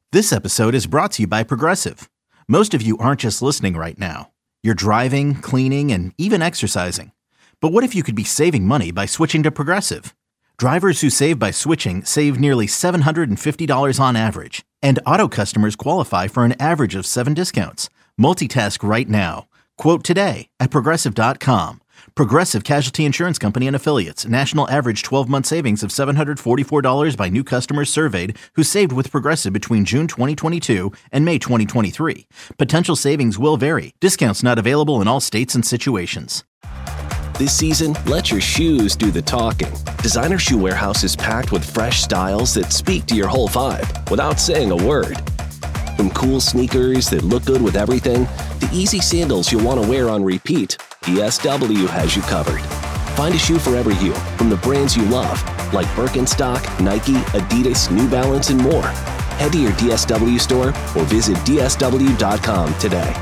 This episode is brought to you by Progressive. Most of you aren't just listening right now. You're driving, cleaning, and even exercising. But what if you could be saving money by switching to Progressive? Drivers who save by switching save nearly $750 on average. And auto customers qualify for an average of 7 discounts. Multitask right now. Quote today at Progressive.com. Progressive Casualty Insurance Company and Affiliates. National average 12-month savings of $744 by new customers surveyed who saved with Progressive between June 2022 and May 2023. Potential savings will vary. Discounts not available in all states and situations. This season, let your shoes do the talking. Designer Shoe Warehouse is packed with fresh styles that speak to your whole vibe without saying a word. From cool sneakers that look good with everything, to easy sandals you'll want to wear on repeat, DSW has you covered. Find a shoe for every you, from the brands you love, like Birkenstock, Nike, Adidas, New Balance, and more. Head to your DSW store or visit DSW.com today.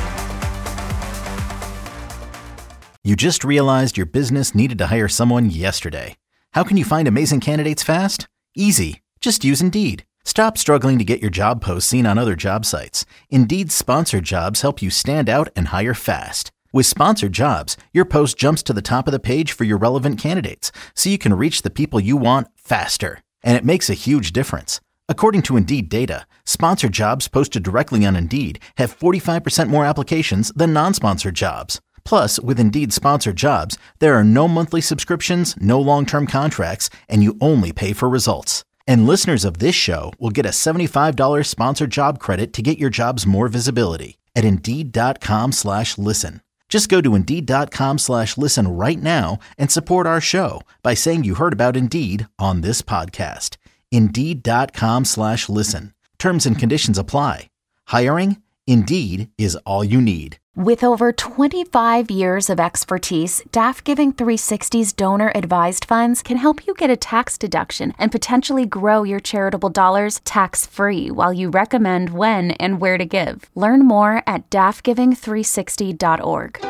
You just realized your business needed to hire someone yesterday. How can you find amazing candidates fast? Easy. Just use Indeed. Stop struggling to get your job posts seen on other job sites. Indeed's sponsored jobs help you stand out and hire fast. With sponsored jobs, your post jumps to the top of the page for your relevant candidates, so you can reach the people you want faster. And it makes a huge difference. According to Indeed data, sponsored jobs posted directly on Indeed have 45% more applications than non-sponsored jobs. Plus, with Indeed sponsored jobs, there are no monthly subscriptions, no long-term contracts, and you only pay for results. And listeners of this show will get a $75 sponsored job credit to get your jobs more visibility at Indeed.com/listen. Just go to Indeed.com/listen right now and support our show by saying you heard about Indeed on this podcast. Indeed.com/listen. Terms and conditions apply. Hiring? Indeed is all you need. With over 25 years of expertise, DAF Giving 360's donor-advised funds can help you get a tax deduction and potentially grow your charitable dollars tax-free while you recommend when and where to give. Learn more at dafgiving360.org.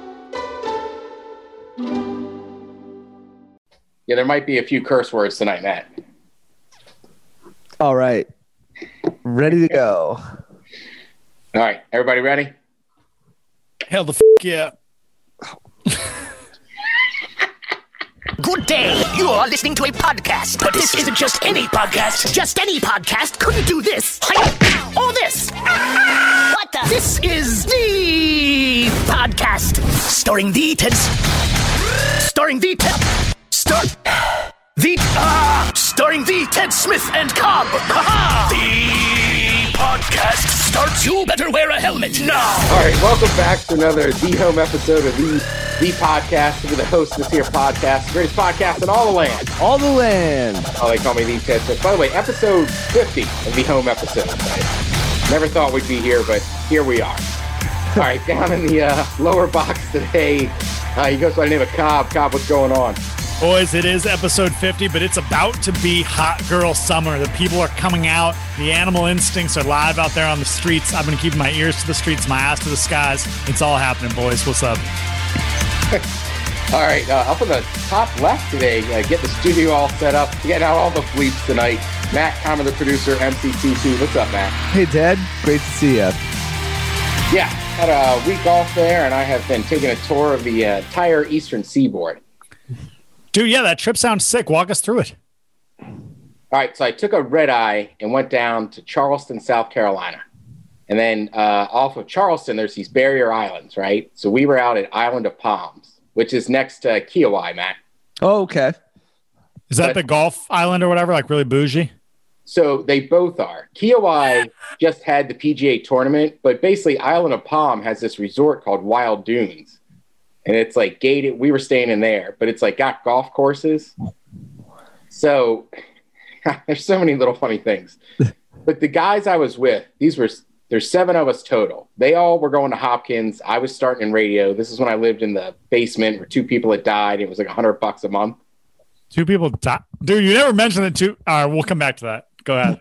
Yeah, there might be a few curse words tonight, Matt. All right. Ready to go. All right, everybody ready? Hell the yeah. Good day. You are listening to a podcast. But this isn't just any podcast. Just any podcast couldn't do this. Or this. What the? This is the podcast. Starring the Teds. Starring the Ted. Starring the Ted Smith and Cobb. The podcast starts. You better wear a helmet now. All right, welcome back to another The Home episode of the podcast. We're the host of this here podcast, the greatest podcast in all the land. All the land. Oh, they call me The Ted Smith. By the way, episode 50 of The Home episode. I never thought we'd be here, but here we are. All right, down in the lower box today, he goes by the name of Cobb. Cobb, what's going on? Boys, it is episode 50, but it's about to be hot girl summer. The people are coming out. The animal instincts are live out there on the streets. I've been keeping my ears to the streets, my ass to the skies. It's all happening, boys. What's up? All right, up in the top left today, get the studio all set up, getting out all the fleets tonight. Matt Comer, the producer, MCTP. What's up, Matt? Hey, Ted. Great to see you. Yeah, had a week off there, and I have been taking a tour of the entire eastern seaboard. Dude, yeah, that trip sounds sick. Walk us through it. All right, so I took a red eye and went down to Charleston, South Carolina. And then off of Charleston, there's these barrier islands, right? So we were out at Island of Palms, which is next to Kiawah, Matt. Oh, okay. Is that the golf island or whatever, like really bougie? So they both are. Kiawah just had the PGA tournament, but basically Island of Palm has this resort called Wild Dunes. And it's like gated. We were staying in there, but it's like got golf courses. So there's so many little funny things. But the guys I was with, there's 7 of us total. They all were going to Hopkins. I was starting in radio. This is when I lived in the basement where 2 people had died. It was like $100 a month. 2 people died? Dude, you never mentioned the 2. All right, we'll come back to that. Go ahead.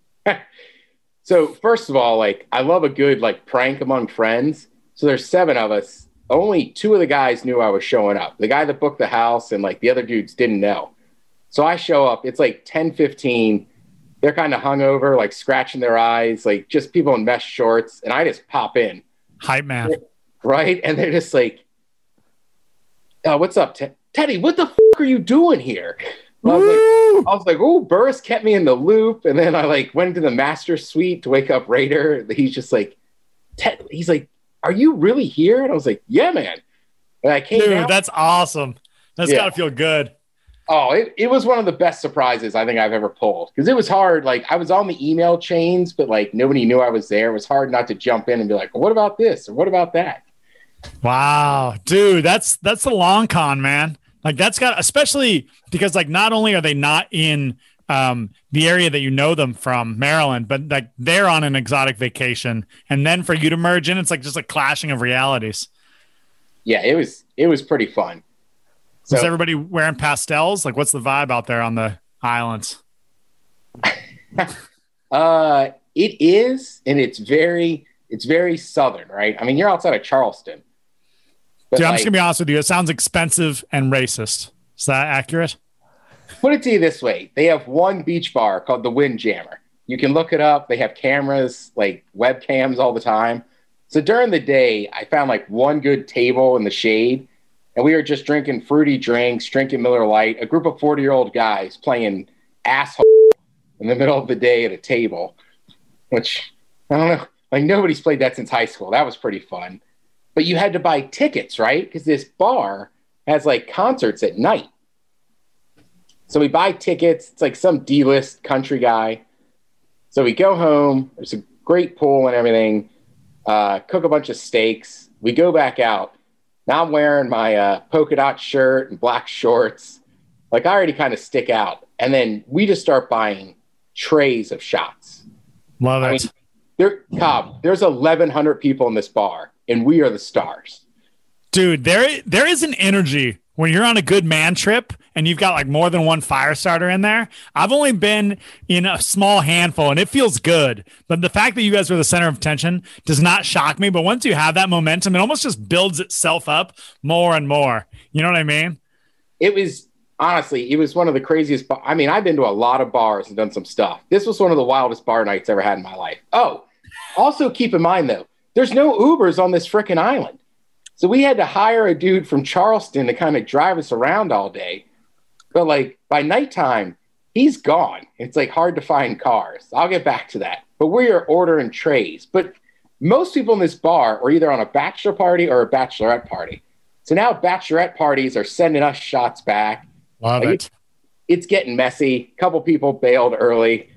So first of all, like I love a good like prank among friends. So there's 7 of us. Only 2 of the guys knew I was showing up. The guy that booked the house and like the other dudes didn't know. So I show up. It's like 10:15. they're kind of hungover, like scratching their eyes, like just people in mesh shorts. And I just pop in. Hype man. Right? And they're just like, what's up, Teddy? What the are you doing here? I was like, oh, Burris kept me in the loop. And then I like went into the master suite to wake up Raider. He's just like, he's like, are you really here? And I was like, yeah, man. And I came out. That's awesome. That's got to feel good. Oh, it was one of the best surprises I think I've ever pulled, because it was hard. Like, I was on the email chains, but like nobody knew I was there. It was hard not to jump in and be like, well, what about this? Or what about that? Wow, dude, that's the long con, man. Like, that's got, especially because like not only are they not in the area that you know them from, Maryland, but like they're on an exotic vacation, and then for you to merge in, it's like just a clashing of realities. Yeah, it was pretty fun. So, is everybody wearing pastels? Like, what's the vibe out there on the islands? It is, and it's very southern, right? I mean, you're outside of Charleston. Dude, I'm just gonna be honest with you. It sounds expensive and racist. Is that accurate? Put it to you this way: they have one beach bar called the Windjammer. You can look it up. They have cameras, like webcams, all the time. So during the day, I found like one good table in the shade, and we were just drinking fruity drinks, drinking Miller Lite. A group of 40-year-old guys playing asshole in the middle of the day at a table, which I don't know. Like, nobody's played that since high school. That was pretty fun. But you had to buy tickets, right? Because this bar has like concerts at night. So we buy tickets. It's like some D-list country guy. So we go home. There's a great pool and everything. Cook a bunch of steaks. We go back out. Now I'm wearing my polka dot shirt and black shorts. Like, I already kind of stick out. And then we just start buying trays of shots. Love it. There's 1,100 people in this bar, and we are the stars. Dude, there is an energy when you're on a good man trip and you've got like more than one fire starter in there. I've only been in a small handful, and it feels good. But the fact that you guys were the center of attention does not shock me. But once you have that momentum, it almost just builds itself up more and more. You know what I mean? It was one of the craziest. I mean, I've been to a lot of bars and done some stuff. This was one of the wildest bar nights I ever had in my life. Oh, also keep in mind, though, there's no Ubers on this freaking island. So we had to hire a dude from Charleston to kind of drive us around all day. But like by nighttime, he's gone. It's like hard to find cars. I'll get back to that. But we are ordering trays. But most people in this bar are either on a bachelor party or a bachelorette party. So now bachelorette parties are sending us shots back. Love it. It's getting messy. A couple people bailed early.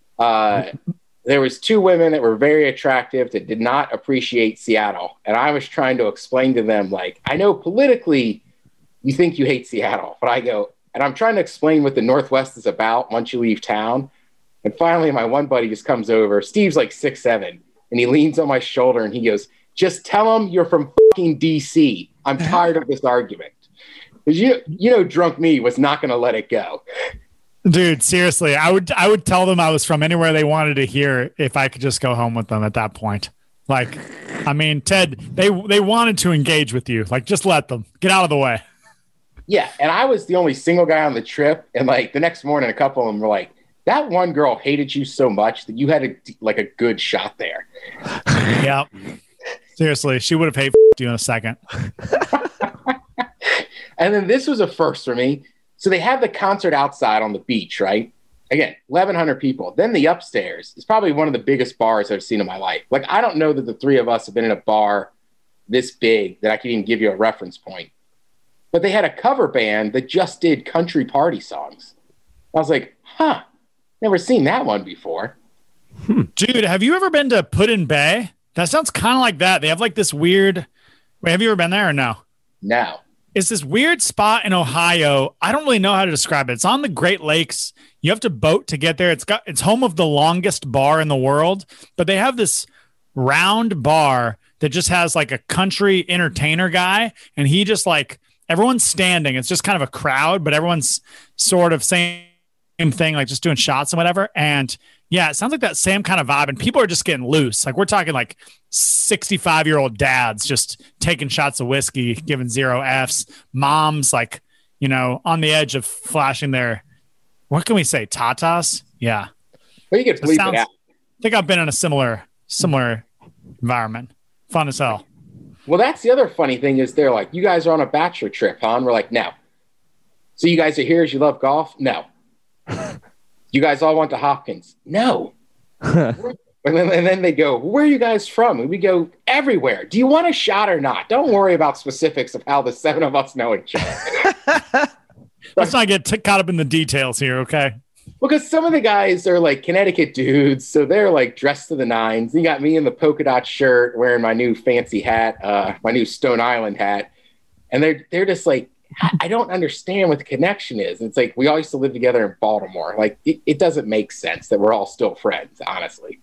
There was two women that were very attractive that did not appreciate Seattle. And I was trying to explain to them, like, I know politically you think you hate Seattle, but I go, and I'm trying to explain what the Northwest is about once you leave town. And finally, my one buddy just comes over. Steve's like 6'7", and he leans on my shoulder and he goes, just tell him you're from fucking DC. I'm tired of this argument. Because you know, drunk me was not going to let it go. Dude, seriously, I would tell them I was from anywhere they wanted to hear if I could just go home with them at that point. Like, I mean, Ted, they wanted to engage with you. Like, just let them get out of the way. Yeah, and I was the only single guy on the trip. And like the next morning, a couple of them were like, that one girl hated you so much that you had a good shot there. Yeah. Seriously, she would have hated you in a second. And then this was a first for me. So they have the concert outside on the beach, right? Again, 1,100 people. Then the upstairs is probably one of the biggest bars I've seen in my life. Like, I don't know that the three of us have been in a bar this big that I can even give you a reference point. But they had a cover band that just did country party songs. I was like, never seen that one before. Dude, have you ever been to Put-in-Bay? That sounds kind of like that. They have like this weird... Wait, have you ever been there or no? No. It's this weird spot in Ohio. I don't really know how to describe it. It's on the Great Lakes. You have to boat to get there. It's home of the longest bar in the world, but they have this round bar that just has like a country entertainer guy, and he just like everyone's standing. It's just kind of a crowd, but everyone's sort of same thing, like just doing shots and whatever. And yeah, it sounds like that same kind of vibe, and people are just getting loose. Like, we're talking like 65-year-old dads just taking shots of whiskey, giving 0 Fs. Moms, like, you know, on the edge of flashing their, what can we say, tatas? Yeah. But you can bleep it out. I think I've been in a similar environment. Fun as hell. Well, that's the other funny thing is they're like, you guys are on a bachelor trip, huh? And we're like, no. So you guys are here as you love golf? No. You guys all went to Hopkins? No. And then they go, where are you guys from? And we go, everywhere. Do you want a shot or not? Don't worry about specifics of how the 7 of us know each other. Let's not get caught up in the details here, okay? Because some of the guys are like Connecticut dudes, so they're like dressed to the nines. You got me in the polka dot shirt, wearing my new fancy hat, my new Stone Island hat, and they're just like, I don't understand what the connection is. It's like we all used to live together in Baltimore. Like it doesn't make sense that we're all still friends, honestly.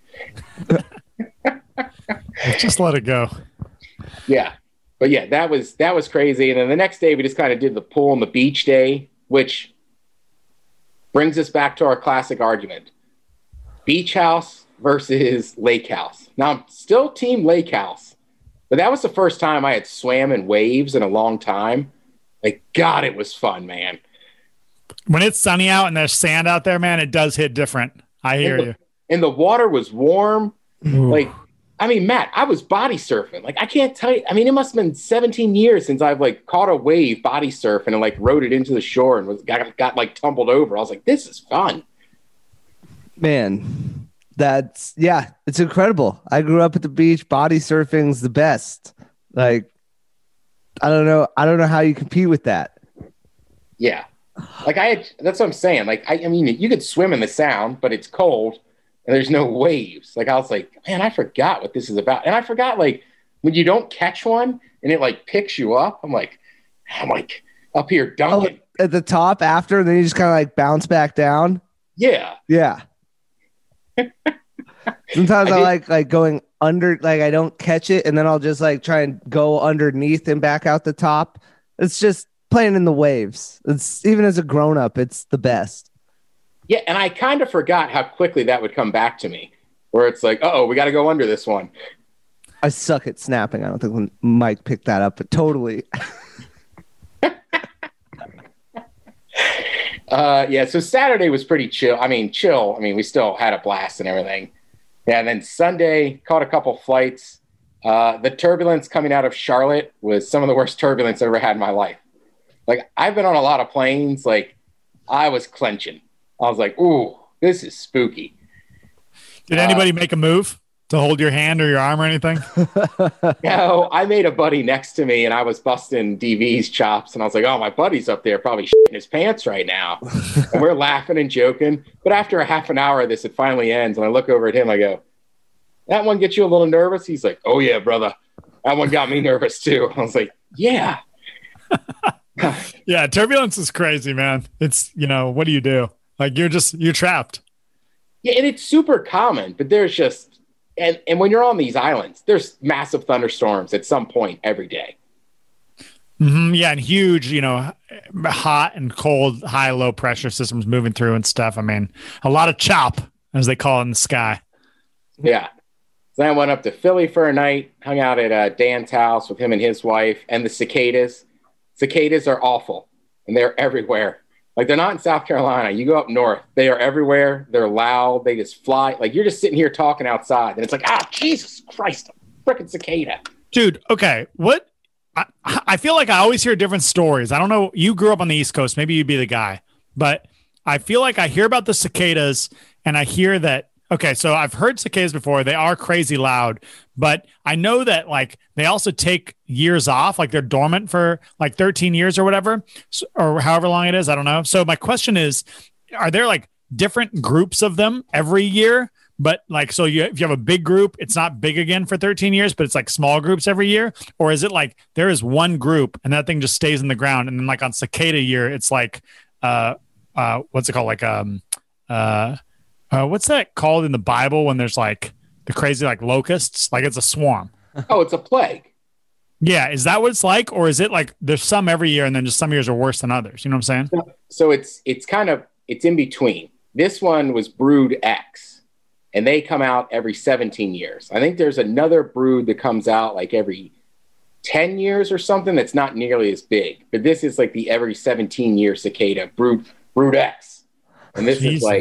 Just let it go. Yeah, but yeah, that was crazy. And then the next day we just kind of did the pool and the beach day, which brings us back to our classic argument. Beach house versus lake house. Now, I'm still team lake house, but that was the first time I had swam in waves in a long time. Like, God, it was fun, man. When it's sunny out and there's sand out there, man, it does hit different. I hear you. And the water was warm. Ooh. Like, I mean, Matt, I was body surfing. Like, I can't tell you. I mean, it must have been 17 years since I've like caught a wave body surfing and like rode it into the shore and got like tumbled over. I was like, this is fun. Man, it's incredible. I grew up at the beach. Body surfing's the best. Like, I don't know how you compete with that. Yeah. Like that's what I'm saying. Like, I mean, you could swim in the Sound, but it's cold. And there's no waves. Like, I was like, man, I forgot what this is about. And I forgot, like, when you don't catch one and it, like, picks you up, I'm like up here dunking. Oh, at the top after, and then you just kind of, like, bounce back down? Yeah. Yeah. Sometimes I like going under, like, I don't catch it, and then I'll just, like, try and go underneath and back out the top. It's just playing in the waves. It's even as a grown-up, it's the best. Yeah, and I kind of forgot how quickly that would come back to me, where it's like, we got to go under this one. I suck at snapping. I don't think when Mike picked that up, but totally. Yeah, so Saturday was pretty chill. I mean, we still had a blast and everything. Yeah, and then Sunday, caught a couple flights. The turbulence coming out of Charlotte was some of the worst turbulence I've ever had in my life. Like, I've been on a lot of planes. Like, I was clenching. I was like, ooh, this is spooky. Did anybody make a move to hold your hand or your arm or anything? No, I made a buddy next to me and I was busting DV's chops. And I was like, oh, my buddy's up there probably shitting his pants right now. And we're laughing and joking. But after a half an hour of this, it finally ends. And I look over at him. I go, that one get you a little nervous? He's like, oh, yeah, brother. That one got me nervous, too. I was like, yeah. Yeah, turbulence is crazy, man. It's, what do you do? Like, you're trapped. Yeah, and it's super common, but there's just, and when you're on these islands, there's massive thunderstorms at some point every day. Mm-hmm, yeah, and huge, hot and cold, high, low pressure systems moving through and stuff. I mean, a lot of chop, as they call it in the sky. Yeah. So then I went up to Philly for a night, hung out at Dan's house with him and his wife, and the cicadas. Cicadas are awful, and they're everywhere. Like, they're not in South Carolina. You go up north, they are everywhere. They're loud. They just fly. Like, you're just sitting here talking outside, and it's like, Jesus Christ, a freaking cicada. Dude, okay. What? I feel like I always hear different stories. I don't know. You grew up on the East Coast. Maybe you'd be the guy. But I feel like I hear about the cicadas, and I hear that, okay, so I've heard cicadas before. They are crazy loud. But I know that, like, they also take years off. Like, they're dormant for, like, 13 years or whatever, or however long it is. I don't know. So my question is, are there, like, different groups of them every year? But, like, so if you have a big group, it's not big again for 13 years, but it's, like, small groups every year? Or is it, like, there is one group, and that thing just stays in the ground, and then, like, on cicada year, it's, like, what's it called? Like, what's that called in the Bible when there's, like, the crazy, like, locusts? Like, it's a swarm. Oh, it's a plague. Yeah. Is that what it's like? Or is it like there's some every year and then just some years are worse than others? You know what I'm saying? So it's in between. This one was brood X, and they come out every 17 years. I think there's another brood that comes out like every 10 years or something that's not nearly as big. But this is like the every 17-year cicada, brood X. And this Jesus. is like,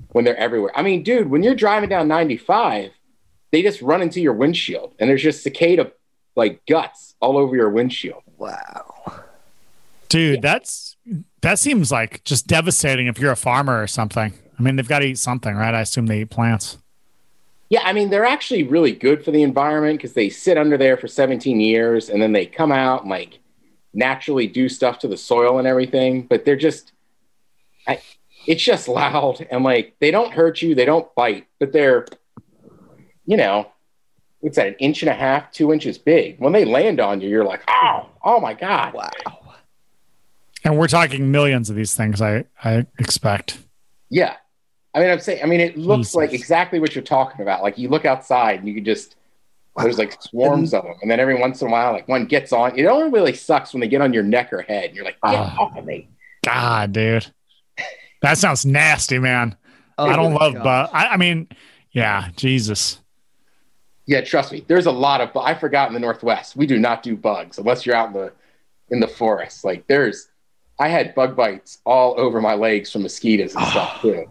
when they're everywhere. I mean, dude, when you're driving down 95, they just run into your windshield, and there's just cicada like guts all over your windshield. Wow. Dude, that seems like just devastating if you're a farmer or something. I mean, they've got to eat something, right? I assume they eat plants. Yeah, I mean, they're actually really good for the environment because they sit under there for 17 years, and then they come out and like naturally do stuff to the soil and everything. But they're just, it's just loud, and like they don't hurt you, they don't bite, but they're, you know, what's that, 1.5 inches, 2 inches big. When they land on you, you're like, oh my God. Wow. And we're talking millions of these things, I expect. Yeah. I mean, it looks Jesus. like exactly what you're talking about. Like you look outside and you can just, there's like swarms of them. And then every once in a while, like one gets on. It only really sucks when they get on your neck or head. And you're like, get off of me. God, dude. That sounds nasty, man. I don't love bugs. I mean, yeah, Jesus. Yeah, trust me. There's a lot of, I forgot in the Northwest, we do not do bugs unless you're out in the forest. Like I had bug bites all over my legs from mosquitoes and stuff too.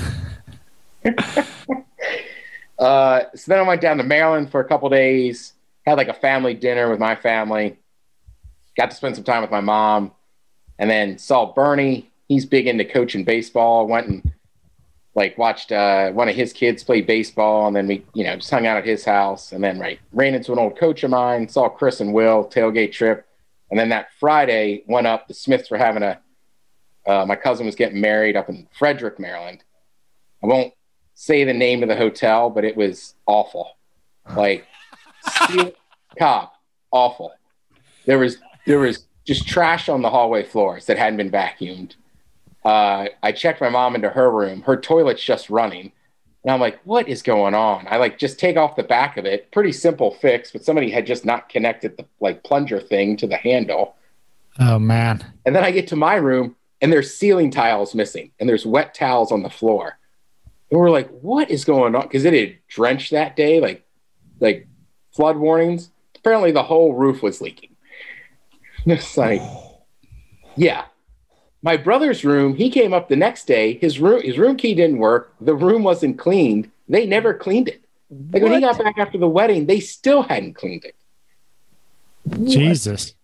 So then I went down to Maryland for a couple days, had like a family dinner with my family, got to spend some time with my mom, and then saw Bernie. He's big into coaching baseball. Went and like watched one of his kids play baseball, and then we, just hung out at his house, and then ran into an old coach of mine, saw Chris and Will, tailgate trip. And then that Friday went up, the Smiths were having my cousin was getting married up in Frederick, Maryland. I won't say the name of the hotel, but it was awful. Like steel cop, awful. There was just trash on the hallway floors that hadn't been vacuumed. I checked my mom into her room. Her toilet's just running. And I'm like, what is going on? I just take off the back of it. Pretty simple fix, but somebody had just not connected the plunger thing to the handle. Oh, man. And then I get to my room, and there's ceiling tiles missing, and there's wet towels on the floor. And we're like, what is going on? Because it had drenched that day, like flood warnings. Apparently the whole roof was leaking. It's like, yeah. My brother's room, he came up the next day. His room key didn't work. The room wasn't cleaned. They never cleaned it. Like when he got back after the wedding, they still hadn't cleaned it. Jesus.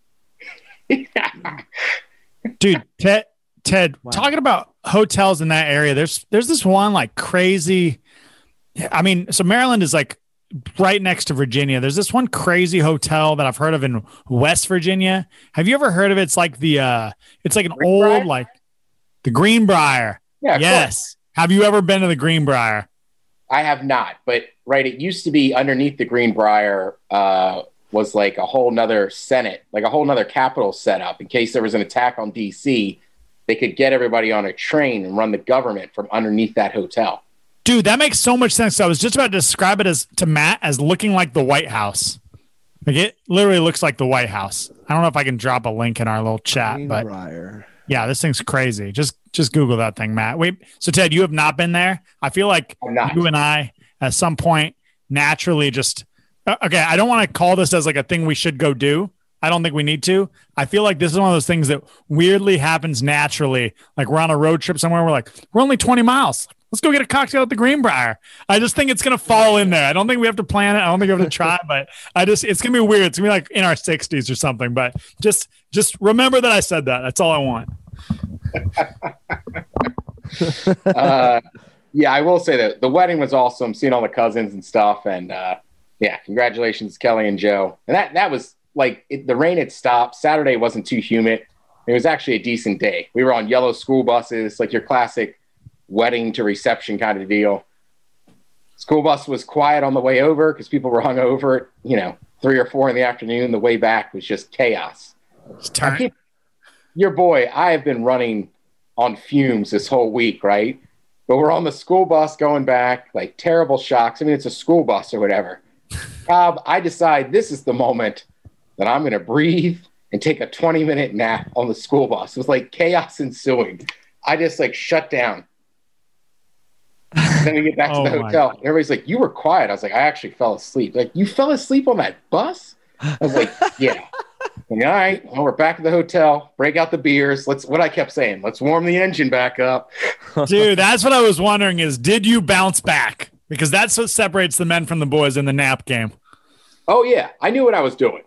Dude, Ted, Wow. talking about hotels in that area, there's this one like crazy. I mean, so Maryland is like right next to Virginia. There's this one crazy hotel that I've heard of in West Virginia. Have you ever heard of it? It's like it's like an Greenbrier? old, like the Greenbrier. Yeah, of Yes. course. Have you ever been to the Greenbrier? I have not, but it used to be underneath the Greenbrier was like a whole nother Senate, like a whole nother Capitol set up in case there was an attack on DC. They could get everybody on a train and run the government from underneath that hotel. Dude, that makes so much sense. So I was just about to describe it to Matt as looking like the White House. Like it literally looks like the White House. I don't know if I can drop a link in our little chat, but yeah, this thing's crazy. Just Google that thing, Matt. Wait, so Ted, you have not been there? I feel like I'm not. you and I at some point naturally just okay. I don't want to call this as like a thing we should go do. I don't think we need to. I feel like this is one of those things that weirdly happens naturally. Like we're on a road trip somewhere. We're like, we're only 20 miles. Let's go get a cocktail at the Greenbrier. I just think it's going to fall in there. I don't think we have to plan it. I don't think we have to try, but it's going to be weird. It's going to be like in our 60s or something, but just remember that I said that. That's all I want. Yeah, I will say that the wedding was awesome. Seeing all the cousins and stuff. And yeah, congratulations, Kelly and Joe. And that was like the rain had stopped. Saturday wasn't too humid. It was actually a decent day. We were on yellow school buses, like your classic wedding to reception kind of deal. School bus was quiet on the way over because people were hung over at, 3 or 4 in the afternoon. The way back was just chaos. Your boy, I have been running on fumes this whole week, right? But we're on the school bus going back, like terrible shocks. I mean, it's a school bus or whatever. I decide this is the moment that I'm going to breathe and take a 20-minute nap on the school bus. It was like chaos ensuing. I just shut down. Then we get back to the hotel. And everybody's like, you were quiet. I was like, I actually fell asleep. Like, you fell asleep on that bus? I was like, yeah. All right, well, we're back at the hotel. Break out the beers. What I kept saying, let's warm the engine back up. Dude, that's what I was wondering is, did you bounce back? Because that's what separates the men from the boys in the nap game. Oh, yeah. I knew what I was doing.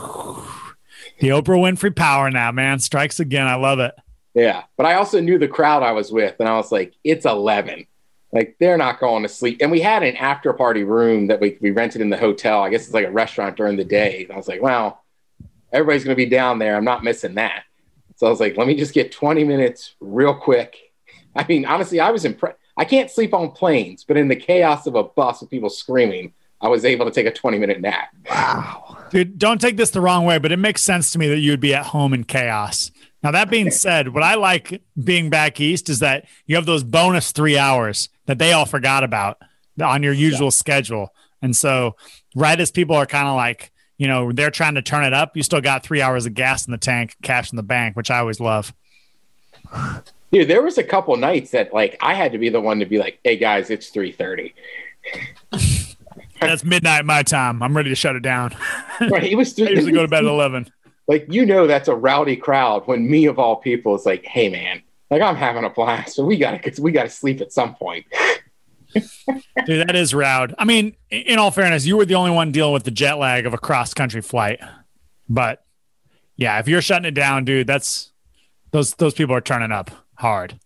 The Oprah Winfrey power now, man. Strikes again. I love it. Yeah, but I also knew the crowd I was with, and I was like, it's 11. Like, they're not going to sleep. And we had an after-party room that we rented in the hotel. I guess it's like a restaurant during the day. And I was like, well, everybody's going to be down there. I'm not missing that. So I was like, let me just get 20 minutes real quick. I mean, honestly, I was impressed. I can't sleep on planes, but in the chaos of a bus with people screaming, I was able to take a 20-minute nap. Wow. Dude, don't take this the wrong way, but it makes sense to me that you would be at home in chaos. Now, that being said, what I like being back east is that you have those bonus 3 hours that they all forgot about on your usual schedule. And so right as people are kind of like, you know, they're trying to turn it up, you still got 3 hours of gas in the tank, cash in the bank, which I always love. Dude, there was a couple nights that like I had to be the one to be like, hey guys, it's 3:30. That's midnight my time. I'm ready to shut it down. Right, it was I usually go to bed at 11. Like, you know, that's a rowdy crowd when me of all people is like, hey man, like I'm having a blast, so we gotta sleep at some point. Dude, that is rowd. I mean, in all fairness, you were the only one dealing with the jet lag of a cross-country flight. But yeah, if you're shutting it down, dude, that's those people are turning up hard.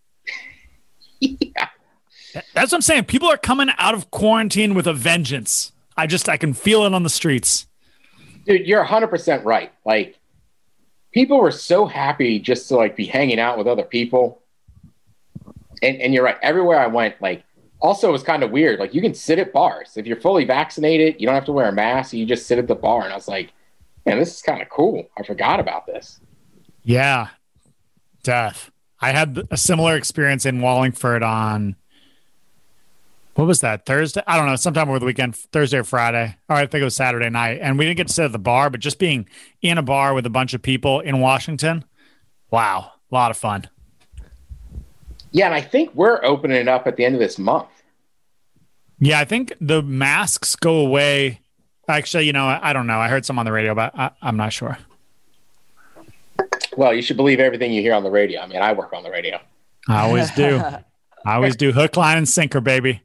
Yeah. That's what I'm saying. People are coming out of quarantine with a vengeance. I can feel it on the streets. Dude, you're 100% right. Like, people were so happy just to like be hanging out with other people. And you're right. Everywhere I went, like, also it was kind of weird. Like, you can sit at bars. If you're fully vaccinated, you don't have to wear a mask. You just sit at the bar. And I was like, man, this is kind of cool. I forgot about this. Yeah. Death. I had a similar experience in Wallingford on, what was that, Thursday? I don't know, sometime over the weekend, Thursday or Friday. Or I think it was Saturday night. And we didn't get to sit at the bar, but just being in a bar with a bunch of people in Washington, wow, a lot of fun. Yeah, and I think we're opening it up at the end of this month. Yeah, I think the masks go away. Actually, you know, I don't know. I heard some on the radio, but I'm not sure. Well, you should believe everything you hear on the radio. I mean, I work on the radio. I always do. I always do. Hook, line, and sinker, baby.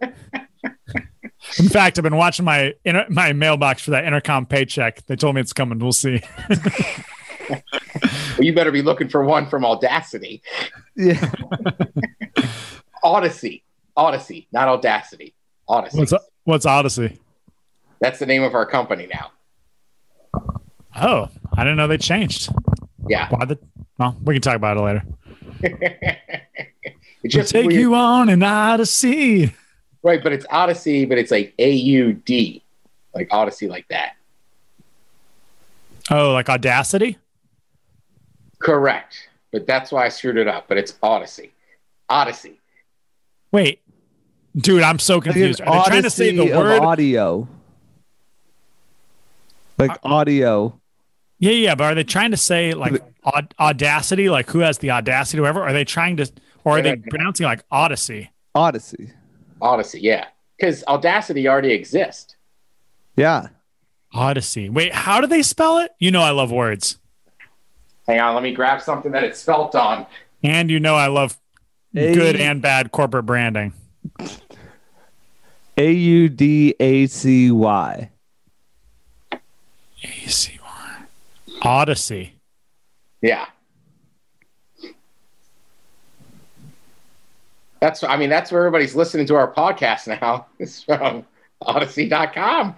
In fact, I've been watching my mailbox for that Intercom paycheck. They told me it's coming. We'll see. Well, you better be looking for one from Audacity. Yeah. Odyssey, not Audacity. Odyssey. What's Odyssey? That's the name of our company now. Oh, I didn't know they changed. Yeah. Well, we can talk about it later. It's just take weird. you on an Odyssey. Right, but it's Odyssey, but it's like AUD, like Odyssey, like that. Oh, like Audacity? Correct, but that's why I screwed it up. But it's Odyssey. Wait, dude, I'm so confused. Are they trying to say the word audio? Like audio. Yeah, but are they trying to say like Audacity, like who has the audacity, or whatever? Are they trying to, or are they pronouncing like Odyssey? Odyssey, yeah, because Audacity already exists. Yeah. Odyssey. Wait, how do they spell it? You know I love words. Hang on, let me grab something that it's spelt on. And you know I love good and bad corporate branding. AUDACY. ACY. Odyssey. Yeah. That's where everybody's listening to our podcast now. It's from Odyssey.com.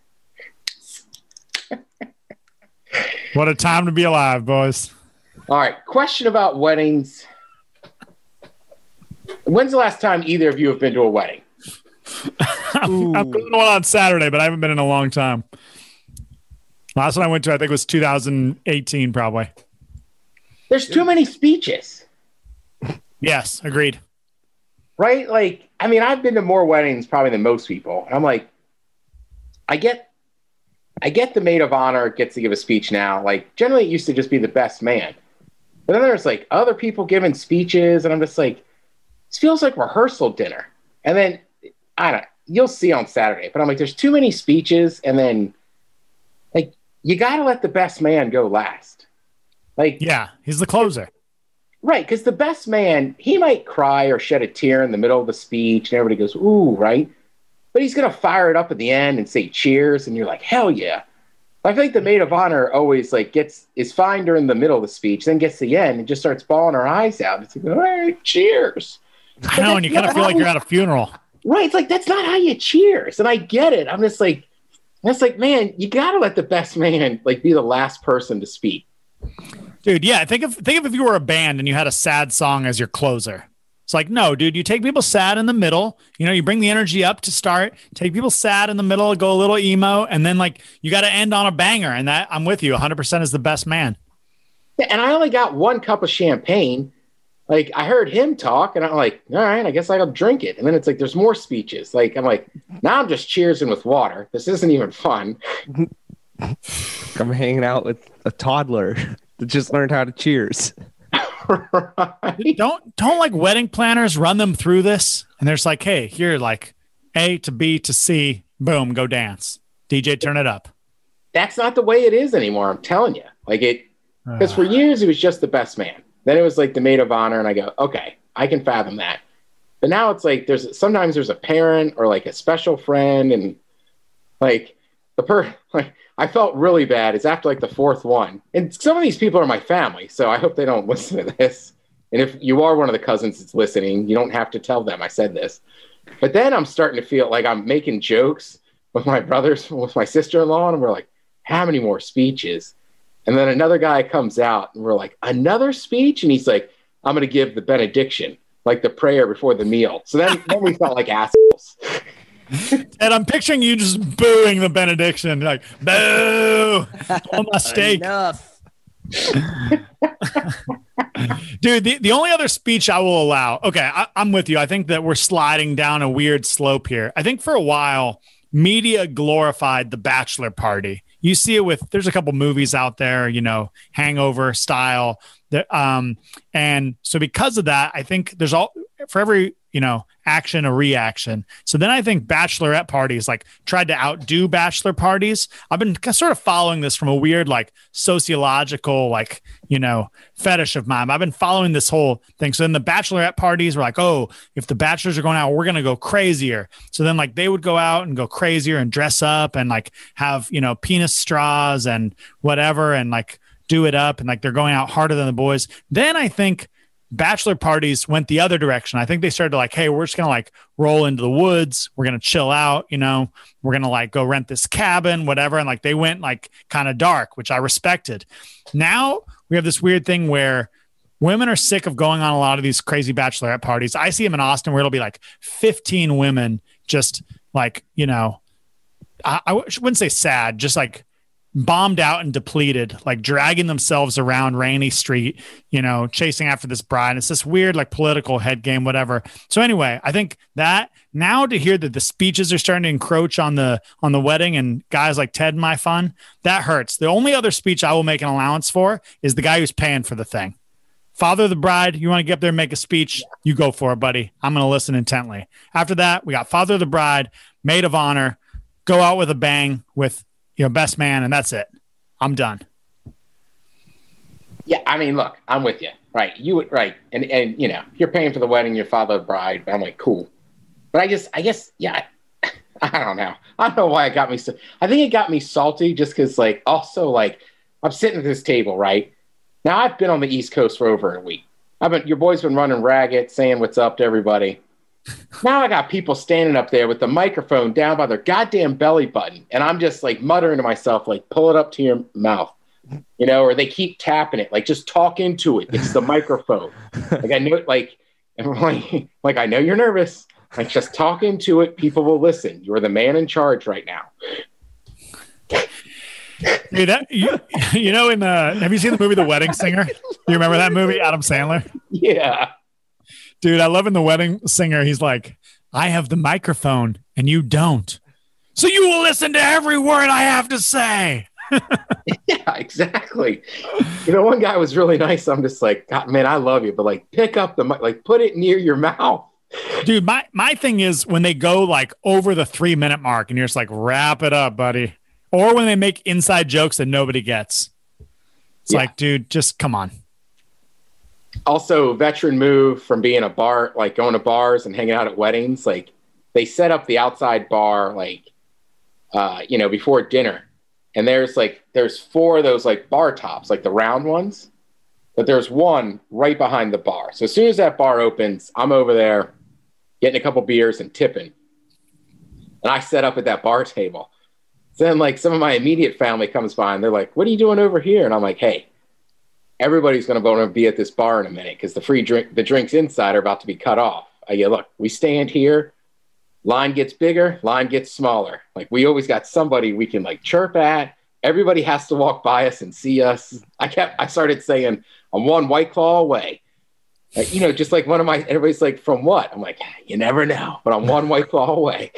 What a time to be alive, boys. All right. Question about weddings. When's the last time either of you have been to a wedding? I'm going to one on Saturday, but I haven't been in a long time. Last one I went to, I think, was 2018, probably. There's too many speeches. Yes, agreed. Right? Like, I mean, I've been to more weddings probably than most people. And I'm like, I get the maid of honor gets to give a speech now. Like, generally it used to just be the best man. But then there's like other people giving speeches, and I'm just like, this feels like rehearsal dinner. And then, you'll see on Saturday, but I'm like, there's too many speeches, and then, like, you got to let the best man go last. Like, Yeah, he's the closer. right, because the best man, he might cry or shed a tear in the middle of the speech, and everybody goes, ooh, right? But he's going to fire it up at the end and say cheers, and you're like, hell yeah. I think the maid of honor always like is fine during the middle of the speech, then gets to the end and just starts bawling her eyes out. It's like, all right, cheers. I know, and you kind of feel like you're at a funeral. Right, it's like, that's not how you cheers. And I get it. I'm just like, man, you got to let the best man like be the last person to speak. Dude, yeah, think of if you were a band and you had a sad song as your closer. It's like, no, dude, you take people sad in the middle, you bring the energy up to start, take people sad in the middle, go a little emo, and then like you got to end on a banger. And that, I'm with you, 100% is the best man. Yeah, and I only got one cup of champagne. Like, I heard him talk, and I'm like, all right, I guess I'll drink it. And then it's like, there's more speeches. Like, I'm like, now I'm just cheersing with water. This isn't even fun. I'm hanging out with a toddler that just learned how to cheers. Right? Don't like wedding planners run them through this, and there's like, hey, here, like A to B to C, boom, go dance. DJ, turn it up. That's not the way it is anymore. I'm telling you. Like, because for years it was just the best man. Then it was like the maid of honor, and I go, okay, I can fathom that. But now it's like sometimes there's a parent or like a special friend, and like like I felt really bad. It's after like the fourth one, and some of these people are my family, so I hope they don't listen to this. And if you are one of the cousins that's listening, you don't have to tell them I said this. But then I'm starting to feel like I'm making jokes with my brothers, with my sister-in-law, and we're like, how many more speeches? And then another guy comes out, and we're like, another speech? And he's like, I'm going to give the benediction, like the prayer before the meal. So then we felt like assholes. And I'm picturing you just booing the benediction, like, boo, on my steak. Enough. Dude, the only other speech I will allow, okay, I'm with you. I think that we're sliding down a weird slope here. I think for a while, media glorified the bachelor party. You see it there's a couple movies out there, Hangover style. And so because of that, I think there's for every, action, a reaction. So then I think bachelorette parties like tried to outdo bachelor parties. I've been sort of following this from a weird, like sociological, like, fetish of mine. I've been following this whole thing. So then the bachelorette parties were like, oh, if the bachelors are going out, we're going to go crazier. So then like they would go out and go crazier and dress up and like have, penis straws and whatever, and like do it up. And like, they're going out harder than the boys. Then I think bachelor parties went the other direction. I think they started to like, hey, we're just going to like roll into the woods. We're going to chill out. We're going to like go rent this cabin, whatever. And like, they went like kind of dark, which I respected. Now we have this weird thing where women are sick of going on a lot of these crazy bachelorette parties. I see them in Austin where it'll be like 15 women just like, I wouldn't say sad, just like bombed out and depleted, like dragging themselves around Rainy Street, chasing after this bride. It's this weird, like political head game, whatever. So anyway, I think that now to hear that the speeches are starting to encroach on the wedding and guys like Ted and my fun, that hurts. The only other speech I will make an allowance for is the guy who's paying for the thing. Father of the bride, you want to get up there and make a speech? You go for it, buddy. I'm going to listen intently. After that, we got father of the bride, maid of honor, go out with a bang with best man, and that's it. I'm done. Yeah, I mean, look, I'm with you. Right. Right. And you're paying for the wedding, you're father of the bride. I'm like, cool. But I guess, yeah, I don't know. I don't know why it got me so. I think it got me salty just because, like, also, like, I'm sitting at this table, right? Now, I've been on the East Coast for over a week. Your boy's been running ragged, saying what's up to everybody. Now I got people standing up there with the microphone down by their goddamn belly button, and I'm just like muttering to myself, like, pull it up to your mouth, or they keep tapping it, like, just talk into it. It's the microphone. Like, I know, like, everyone, like, I know you're nervous. Like, just talk into it. People will listen. You're the man in charge right now. Hey, have you seen the movie The Wedding Singer? Do you remember that movie, Adam Sandler? Yeah. Dude, I love in The Wedding Singer, he's like, I have the microphone and you don't. So you will listen to every word I have to say. Yeah, exactly. One guy was really nice. I'm just like, God, man, I love you. But like, pick up the mic, like, put it near your mouth. Dude, my thing is when they go like over the 3-minute mark and you're just like, wrap it up, buddy. Or when they make inside jokes that nobody gets. It's like, dude, just come on. Also, veteran move from being a bar, like going to bars and hanging out at weddings. Like they set up the outside bar, like, before dinner. And there's 4 of those like bar tops, like the round ones. But there's one right behind the bar. So as soon as that bar opens, I'm over there getting a couple beers and tipping. And I set up at that bar table. So then like some of my immediate family comes by and they're like, what are you doing over here? And I'm like, hey, everybody's going to be at this bar in a minute because the drinks inside are about to be cut off. I go, look, we stand here. Line gets bigger, line gets smaller. Like we always got somebody we can like chirp at. Everybody has to walk by us and see us. I started saying, I'm one White Claw away. Just like everybody's like, from what? I'm like, you never know, but I'm one White Claw away.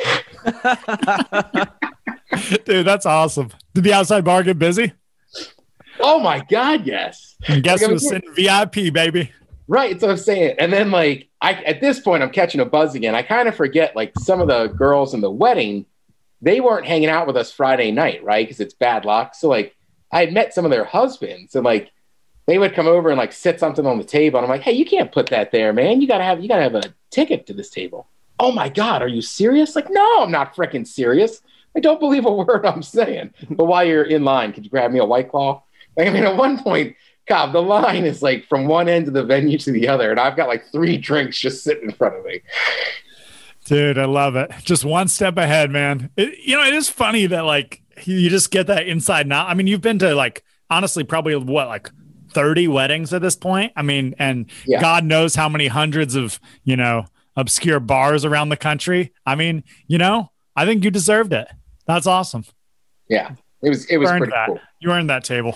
Dude, that's awesome. Did the outside bar get busy? Oh my God, yes. And guess who's sitting VIP, baby? Right, that's what I'm saying. And then like at this point, I'm catching a buzz again. I kind of forget like some of the girls in the wedding, they weren't hanging out with us Friday night, right? Because it's bad luck. So like I had met some of their husbands and like they would come over and like set something on the table. And I'm like, hey, you can't put that there, man. You gotta have a ticket to this table. Oh my God, are you serious? Like, no, I'm not freaking serious. I don't believe a word I'm saying. But while you're in line, could you grab me a White Claw? Like, I mean, at one point, God, the line is like from one end of the venue to the other, and I've got like 3 drinks just sitting in front of me. Dude, I love it. Just one step ahead, man. It is funny that like you just get that inside now. I mean, you've been to like, honestly, probably like 30 weddings at this point. I mean, and God knows how many hundreds of, obscure bars around the country. I mean, I think you deserved it. That's awesome. Yeah, it was pretty cool. You earned that table.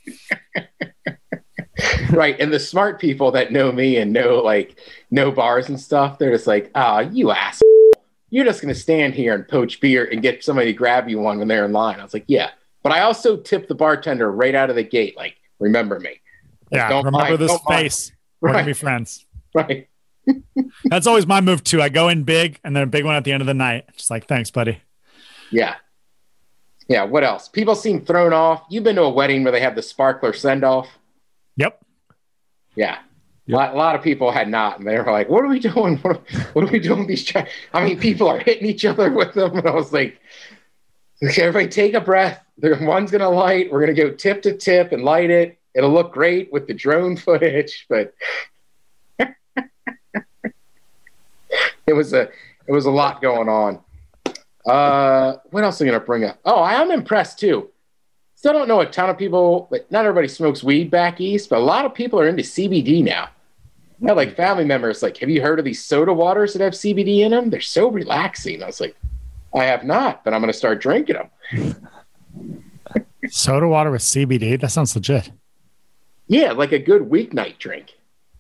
Right. And the smart people that know me and know bars and stuff, they're just like, you ass. You're just going to stand here and poach beer and get somebody to grab you one when they're in line. I was like, yeah. But I also tipped the bartender right out of the gate. Like, remember me. Yeah. Remember this face. We're going to be friends. Right. That's always my move too. I go in big and then a big one at the end of the night. Just like, thanks, buddy. Yeah. Yeah. What else? People seem thrown off. You've been to a wedding where they have the sparkler send off. Yep. Yeah. Yep. A lot of people had not. And they were like, what are we doing? What are we doing with these? I mean, people are hitting each other with them. And I was like, okay, everybody take a breath. One's going to light. We're going to go tip to tip and light it. It'll look great with the drone footage, but it was a lot going on. What else am I going to bring up? Oh, I am impressed too. Still don't know a ton of people, but not everybody smokes weed back east, but a lot of people are into CBD now. I had like family members like, have you heard of these soda waters that have CBD in them? They're so relaxing. I was like, I have not, but I'm going to start drinking them. Soda water with CBD? That sounds legit. Yeah, like a good weeknight drink.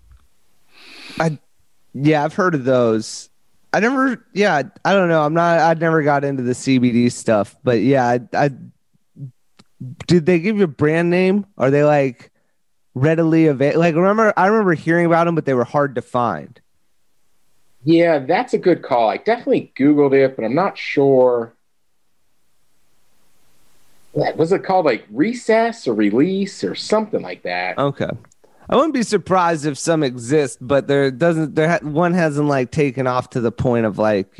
I've heard of those. I don't know. I never got into the CBD stuff, but yeah, did they give you a brand name? Are they like readily available? Like, I remember hearing about them, but they were hard to find. Yeah, that's a good call. I definitely Googled it, but I'm not sure. Was it called like Recess or Release or something like that? Okay. I wouldn't be surprised if some exist, but one hasn't like taken off to the point of like,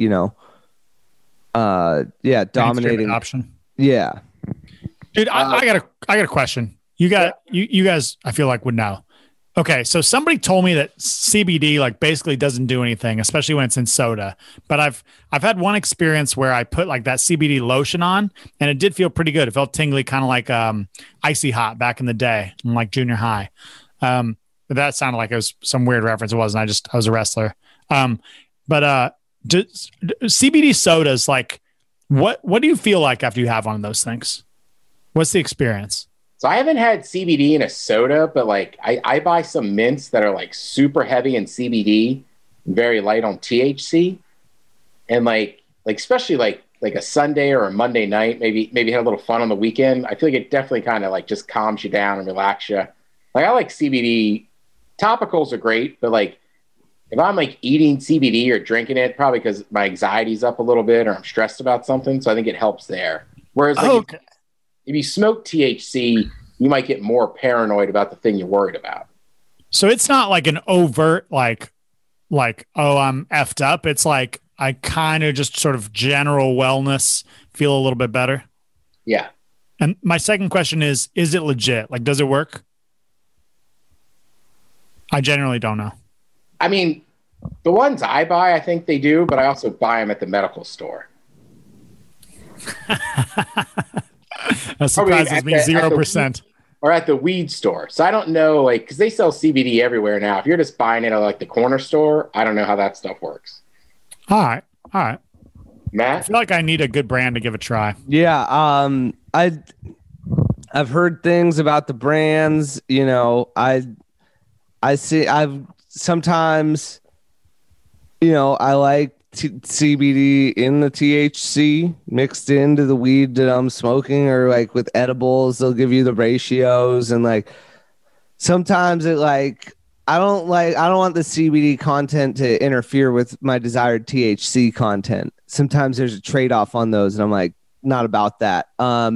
dominating option. Yeah. Dude, I got a question. You guys, I feel like would know. Okay, so somebody told me that CBD like basically doesn't do anything, especially when it's in soda. But I've had one experience where I put like that CBD lotion on, and it did feel pretty good. It felt tingly, kind of like Icy Hot back in the day, in like junior high. But that sounded like it was some weird reference. It wasn't. I was a wrestler. But CBD sodas, like, what do you feel like after you have one of those things? What's the experience? So I haven't had CBD in a soda, but like I buy some mints that are like super heavy in CBD, very light on THC, and like especially like a Sunday or a Monday night, maybe had a little fun on the weekend. I feel like it definitely kind of like just calms you down and relax you. Like I like CBD. Topicals are great, but like if I'm like eating CBD or drinking it, probably because my anxiety's up a little bit or I'm stressed about something, so I think it helps there. Whereas like if you smoke THC, you might get more paranoid about the thing you're worried about. So it's not like an overt, like, oh, I'm effed up. It's like I kind of just sort of general wellness, feel a little bit better. Yeah. And my second question is it legit? Like, does it work? I generally don't know. I mean, the ones I buy, I think they do, but I also buy them at the medical store. That surprises me 0%. Or at the weed store. So I don't know, like, because they sell CBD everywhere now. If you're just buying it at like the corner store, I don't know how that stuff works. All right. Matt? I feel like I need a good brand to give a try. Yeah. I've heard things about the brands, you know, I've sometimes, you know, I like CBD in the THC mixed into the weed that I'm smoking, or like with edibles, they'll give you the ratios. And like, sometimes it like, I don't want the CBD content to interfere with my desired THC content. Sometimes there's a trade-off on those, and I'm like, not about that.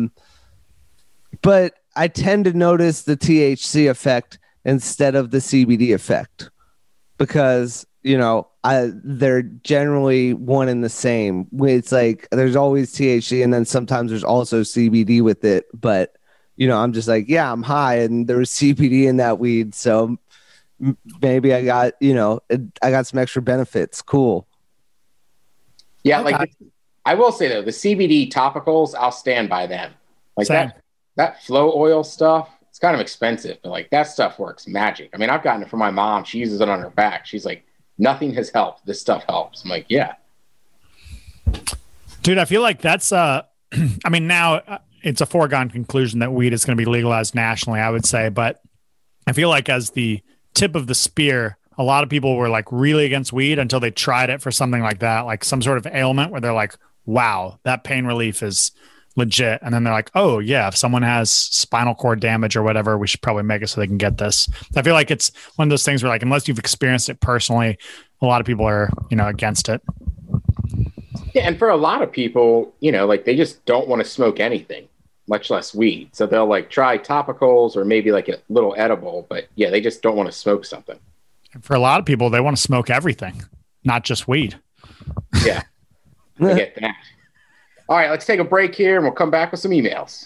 But I tend to notice the THC effect instead of the CBD effect, because, you know, they're generally one and the same. It's like there's always THC, and then sometimes there's also CBD with it. But, you know, I'm just like, yeah, I'm high, and there was CBD in that weed, so maybe I got, you know, I got some extra benefits. Cool. Yeah, okay. Like I will say though, the CBD topicals, I'll stand by them. Like Same. that flow oil stuff, it's kind of expensive, but like that stuff works magic. I mean, I've gotten it from my mom. She uses it on her back. She's like, nothing has helped. This stuff helps. I'm like, yeah. Dude, I feel like that's I mean, now it's a foregone conclusion that weed is going to be legalized nationally, I would say, but I feel like as the tip of the spear, a lot of people were like really against weed until they tried it for something like that, like some sort of ailment where they're like, wow, that pain relief is legit. And then they're like, oh yeah, if someone has spinal cord damage or whatever, we should probably make it so they can get this. I feel like it's one of those things where like, unless you've experienced it personally, a lot of people are, you know, against it. Yeah. And for a lot of people, you know, like they just don't want to smoke anything, much less weed. So they'll like try topicals or maybe like a little edible, but yeah, they just don't want to smoke something. For a lot of people, they want to smoke everything, not just weed. Yeah, I get that. All right, let's take a break here and we'll come back with some emails.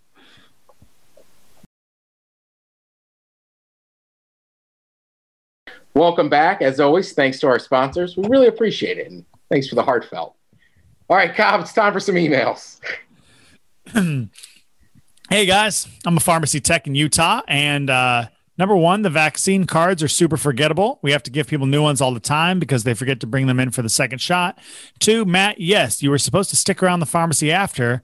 Welcome back. As always, thanks to our sponsors. We really appreciate it. And thanks for the heartfelt. All right, Cobb, it's time for some emails. Hey, guys. I'm a pharmacy tech in Utah, and number one, the vaccine cards are super forgettable. We have to give people new ones all the time because they forget to bring them in for the second shot. Two, Matt, yes, you were supposed to stick around the pharmacy after.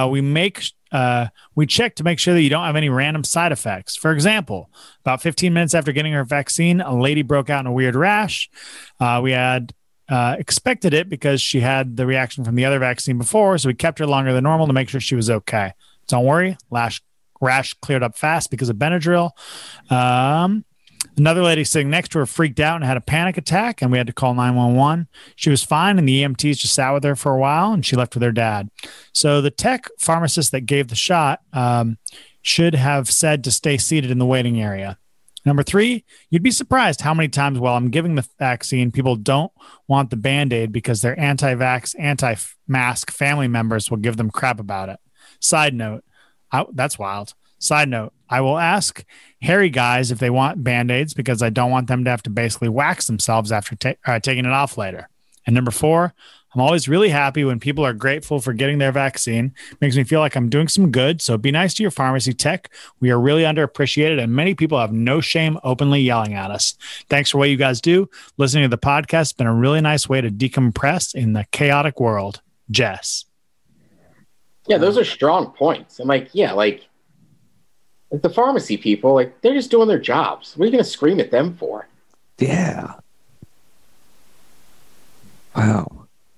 We check to make sure that you don't have any random side effects. For example, about 15 minutes after getting her vaccine, a lady broke out in a weird rash. We had expected it because she had the reaction from the other vaccine before, so we kept her longer than normal to make sure she was okay. Don't worry, rash cleared up fast because of Benadryl. Another lady sitting next to her freaked out and had a panic attack, and we had to call 911. She was fine, and the EMTs just sat with her for a while, and she left with her dad. So the tech pharmacist that gave the shot should have said to stay seated in the waiting area. Number three, you'd be surprised how many times while I'm giving the vaccine, people don't want the Band-Aid because their anti-vax, anti-mask family members will give them crap about it. Side note, that's wild. Side note, I will ask hairy guys if they want Band-Aids because I don't want them to have to basically wax themselves after taking it off later. And number four, I'm always really happy when people are grateful for getting their vaccine. Makes me feel like I'm doing some good. So be nice to your pharmacy tech. We are really underappreciated, and many people have no shame openly yelling at us. Thanks for what you guys do. Listening to the podcast has been a really nice way to decompress in the chaotic world. Jess. Yeah, those are strong points. And like, yeah, like the pharmacy people, like they're just doing their jobs. What are you going to scream at them for? Yeah. Wow.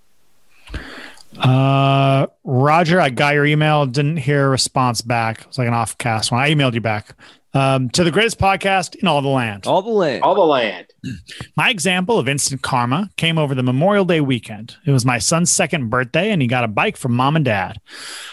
Roger, I got your email. Didn't hear a response back. It was like an off-cast one. I emailed you back. To the greatest podcast in all the land. All the land. All the land. My example of instant karma came over the Memorial Day weekend. It was my son's second birthday, and he got a bike from mom and dad.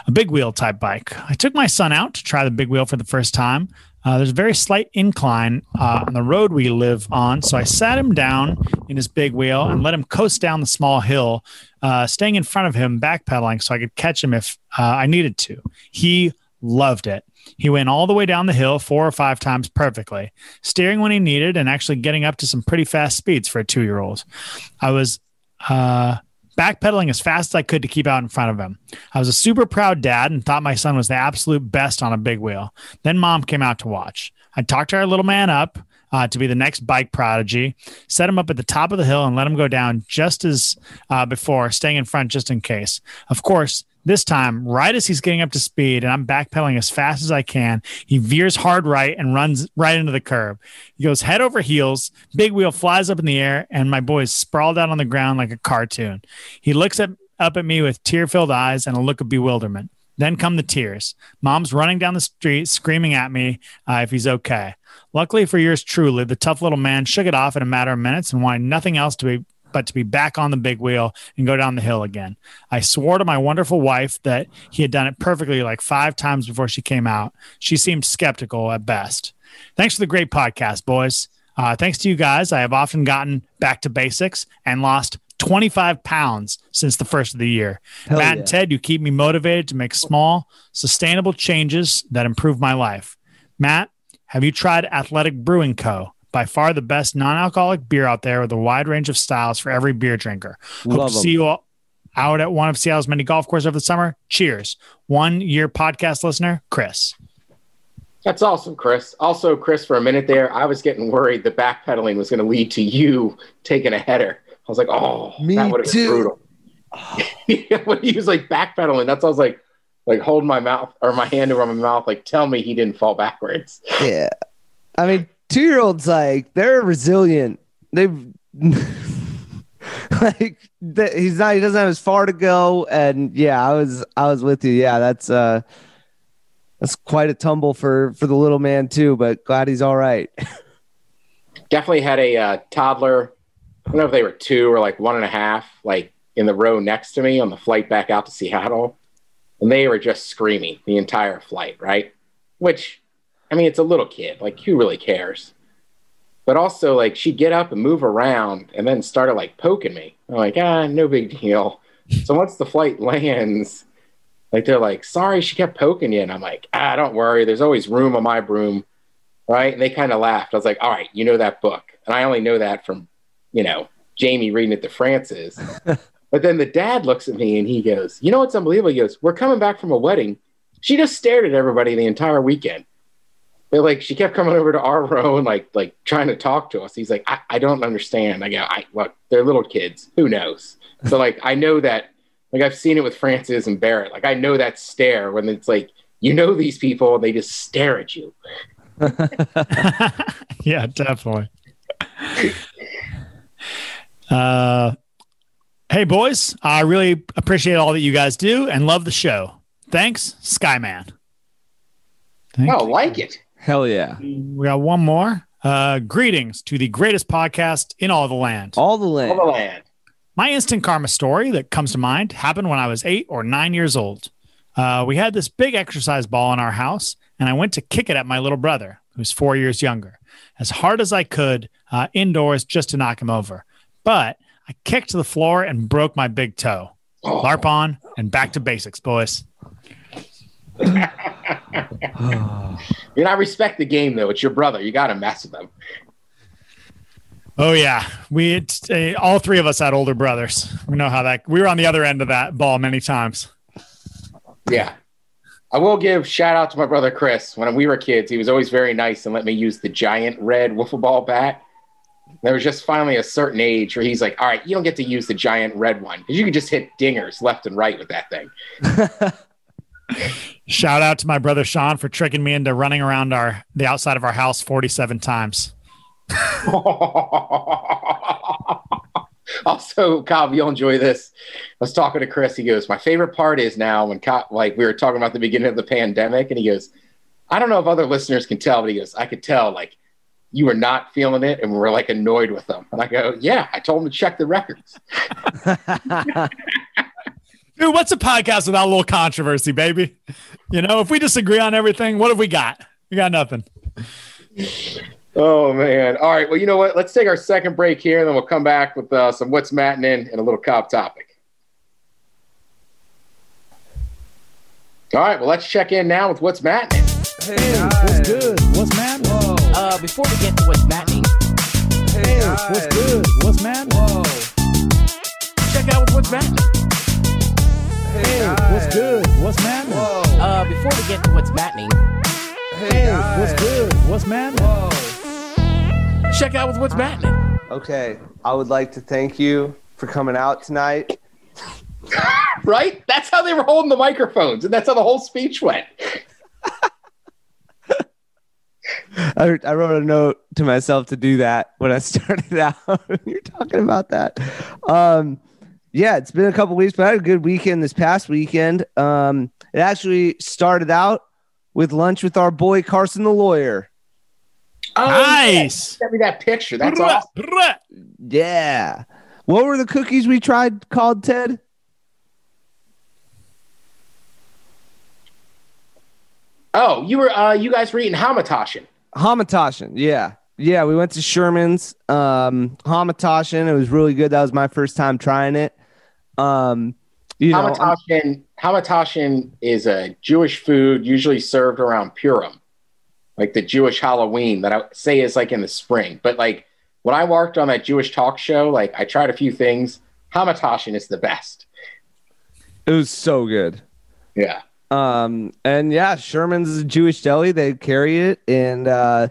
a big wheel type bike. I took my son out to try the big wheel for the first time. There's a very slight incline on the road we live on, so I sat him down in his big wheel and let him coast down the small hill, staying in front of him, backpedaling so I could catch him if I needed to. He loved it. He went all the way down the hill 4 or 5 times perfectly, steering when he needed and actually getting up to some pretty fast speeds for a 2-year-old. I was backpedaling as fast as I could to keep out in front of him. I was a super proud dad and thought my son was the absolute best on a big wheel. Then mom came out to watch. I talked our little man up to be the next bike prodigy, set him up at the top of the hill and let him go down just as before, staying in front just in case. Of course, this time, right as he's getting up to speed and I'm backpedaling as fast as I can, he veers hard right and runs right into the curb. He goes head over heels, big wheel flies up in the air, and my boy is sprawled out on the ground like a cartoon. He looks up at me with tear-filled eyes and a look of bewilderment. Then come the tears. Mom's running down the street, screaming at me if he's okay. Luckily for yours truly, the tough little man shook it off in a matter of minutes and wanted nothing else to be back on the big wheel and go down the hill again. I swore to my wonderful wife that he had done it perfectly like 5 times before she came out. She seemed skeptical at best. Thanks for the great podcast, boys. Thanks to you guys, I have often gotten back to basics and lost 25 pounds since the first of the year. Hell Matt yeah. and Ted, you keep me motivated to make small, sustainable changes that improve my life. Matt, have you tried Athletic Brewing Co.? By far the best non-alcoholic beer out there with a wide range of styles for every beer drinker. Hope to see you all out at one of Seattle's many golf courses over the summer. Cheers. 1-year podcast listener, Chris. That's awesome, Chris. Also, Chris, for a minute there, I was getting worried the backpedaling was going to lead to you taking a header. I was like, oh, that would have been brutal. When he was like backpedaling, that's what I was like holding my mouth or my hand over my mouth, like tell me he didn't fall backwards. Yeah. I mean, 2-year-olds, like, they're resilient. They've like he doesn't have as far to go. And yeah, I was with you. Yeah, that's quite a tumble for the little man too, but glad he's all right. Definitely had a toddler. I don't know if they were 2 or like 1.5, like in the row next to me on the flight back out to Seattle. And they were just screaming the entire flight, right? Which, I mean, it's a little kid. Like, who really cares? But also, like, she'd get up and move around and then started, like, poking me. I'm like, no big deal. So once the flight lands, like, they're like, sorry, she kept poking you. And I'm like, don't worry. There's always room on my broom, right? And they kind of laughed. I was like, all right, you know that book. And I only know that from, Jamie reading it to Francis. But then the dad looks at me and he goes, you know what's unbelievable? He goes, we're coming back from a wedding. She just stared at everybody the entire weekend. But like, she kept coming over to our row and like trying to talk to us. He's like, I don't understand. I go, look, they're little kids. Who knows? So like, I know that, like, I've seen it with Francis and Barrett. Like, I know that stare when it's like, these people and they just stare at you. Yeah, definitely. Hey boys, I really appreciate all that you guys do and love the show. Thanks, Skyman. Like it. Hell yeah. We got one more. Greetings to the greatest podcast in all the land. All the land. My instant karma story that comes to mind happened when I was 8 or 9 years old. We had this big exercise ball in our house, and I went to kick it at my little brother, who's 4 years younger, as hard as I could indoors just to knock him over. But I kicked to the floor and broke my big toe. LARP on and back to basics, boys. I respect the game, though. It's your brother. You got to mess with him. Oh, yeah. All 3 of us had older brothers. We know how we were on the other end of that ball many times. Yeah. I will give shout out to my brother, Chris. When we were kids, he was always very nice and let me use the giant red wiffle ball bat. There was just finally a certain age where he's like, all right, you don't get to use the giant red one because you can just hit dingers left and right with that thing. Shout out to my brother Sean for tricking me into running around the outside of our house 47 times. Also, Cobb, you'll enjoy this. I was talking to Chris. He goes, my favorite part is now when Cobb, like we were talking about the beginning of the pandemic, and he goes, I don't know if other listeners can tell, but he goes, I could tell, like, you were not feeling it and we're like annoyed with them. And I go, yeah, I told him to check the records. Dude, what's a podcast without a little controversy, baby? You know, if we disagree on everything, what have we got? We got nothing. Oh, man. All right. Well, you know what? Let's take our second break here, and then we'll come back with some What's Mattening and a little Cobb topic. All right. Well, let's check in now with What's Mattening. Hey, what's good? What's mattening? Before we get to what's mattening, Hey, what's good? What's mattening? check out what's mattening. Hey, what's good? What's mattening? Before we get to what's mattening, Hey, what's good? What's mattening? check out what's mattening. Okay, I would like to thank you for coming out tonight. Right? That's how they were holding the microphones, and that's how the whole speech went. I wrote a note to myself to do that when I started out. You're talking about that. Yeah, it's been a couple weeks, but I had a good weekend this past weekend. It actually started out with lunch with our boy Carson the lawyer. Oh, Nice. Send me that picture. That's awesome. Yeah. What were the cookies we tried called, Ted? Oh, you guys were eating Hamantaschen. Hamantaschen, yeah. Yeah, we went to Sherman's. Hamantaschen, it was really good. That was my first time trying it. Hamantaschen is a Jewish food usually served around Purim, like the Jewish Halloween that I say is like in the spring. But like when I worked on that Jewish talk show, like I tried a few things. Hamantaschen is the best. It was so good. Yeah. And yeah, Sherman's is a Jewish deli. They carry it. And,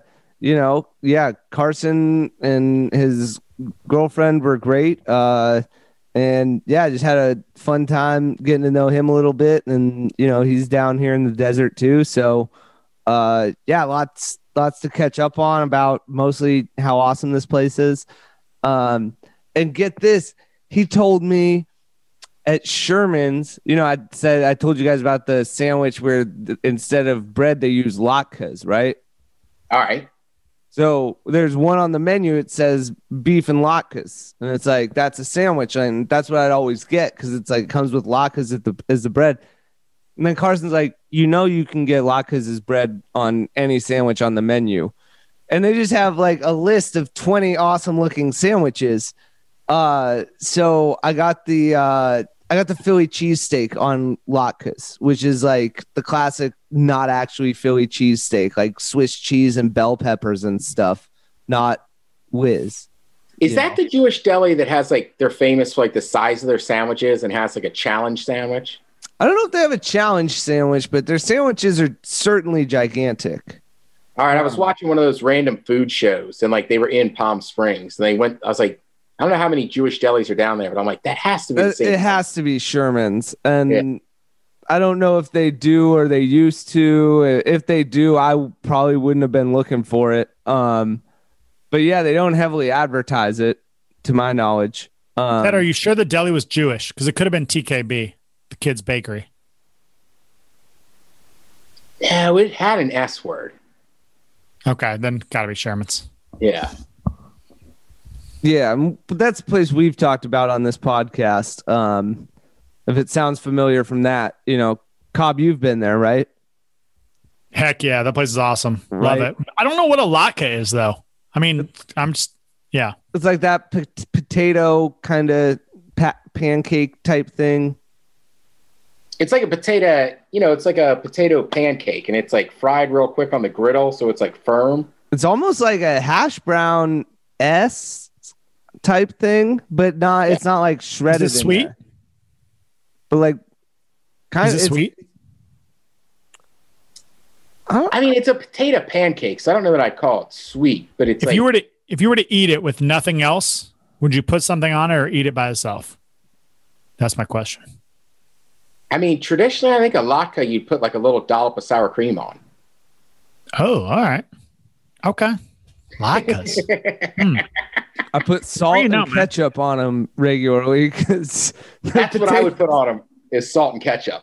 Carson and his girlfriend were great. And yeah, I just had a fun time getting to know him a little bit. And, he's down here in the desert too. So, lots to catch up on about mostly how awesome this place is. And get this, he told me at Sherman's, I told you guys about the sandwich where instead of bread, they use latkes, right? All right. So there's one on the menu. It says beef and latkes. And it's like, that's a sandwich. And that's what I'd always get because it's like, it comes with latkes as the bread. And then Carson's like, you can get latkes as bread on any sandwich on the menu. And they just have like a list of 20 awesome looking sandwiches. So I got the Philly cheesesteak on latkes, which is like the classic, not actually Philly cheesesteak, like Swiss cheese and bell peppers and stuff, not whiz. Is that the Jewish deli that has like, they're famous for like the size of their sandwiches and has like a challenge sandwich? I don't know if they have a challenge sandwich, but their sandwiches are certainly gigantic. All right. I was watching one of those random food shows and like they were in Palm Springs and I was like, I don't know how many Jewish delis are down there, but I'm like, that has to be the same. It has to be Sherman's. And I don't know if they do or they used to. If they do, I probably wouldn't have been looking for it. But yeah, they don't heavily advertise it, to my knowledge. Ted, are you sure the deli was Jewish? Because it could have been TKB, the kids' bakery. Yeah, it had an S word. Okay, then gotta be Sherman's. Yeah. Yeah, but that's a place we've talked about on this podcast. If it sounds familiar from that, Cobb, you've been there, right? Heck yeah, that place is awesome. Right. Love it. I don't know what a latke is, though. I mean, yeah. It's like that potato kind of pancake type thing. It's like a potato, it's like a potato pancake, and it's like fried real quick on the griddle, so it's like firm. It's almost like a hash brown S type thing, but not. It's not like shredded. Is it sweet? There. But like, kind of sweet. I mean, it's a potato pancake, so I don't know that I'd call it sweet, but it's if you were to eat it with nothing else, would you put something on it or eat it by itself? That's my question. I mean, traditionally, I think a latke you'd put like a little dollop of sour cream on. Oh, all right. Okay. Latkes. I put salt and ketchup on them regularly because that's what I would put on them is salt and ketchup.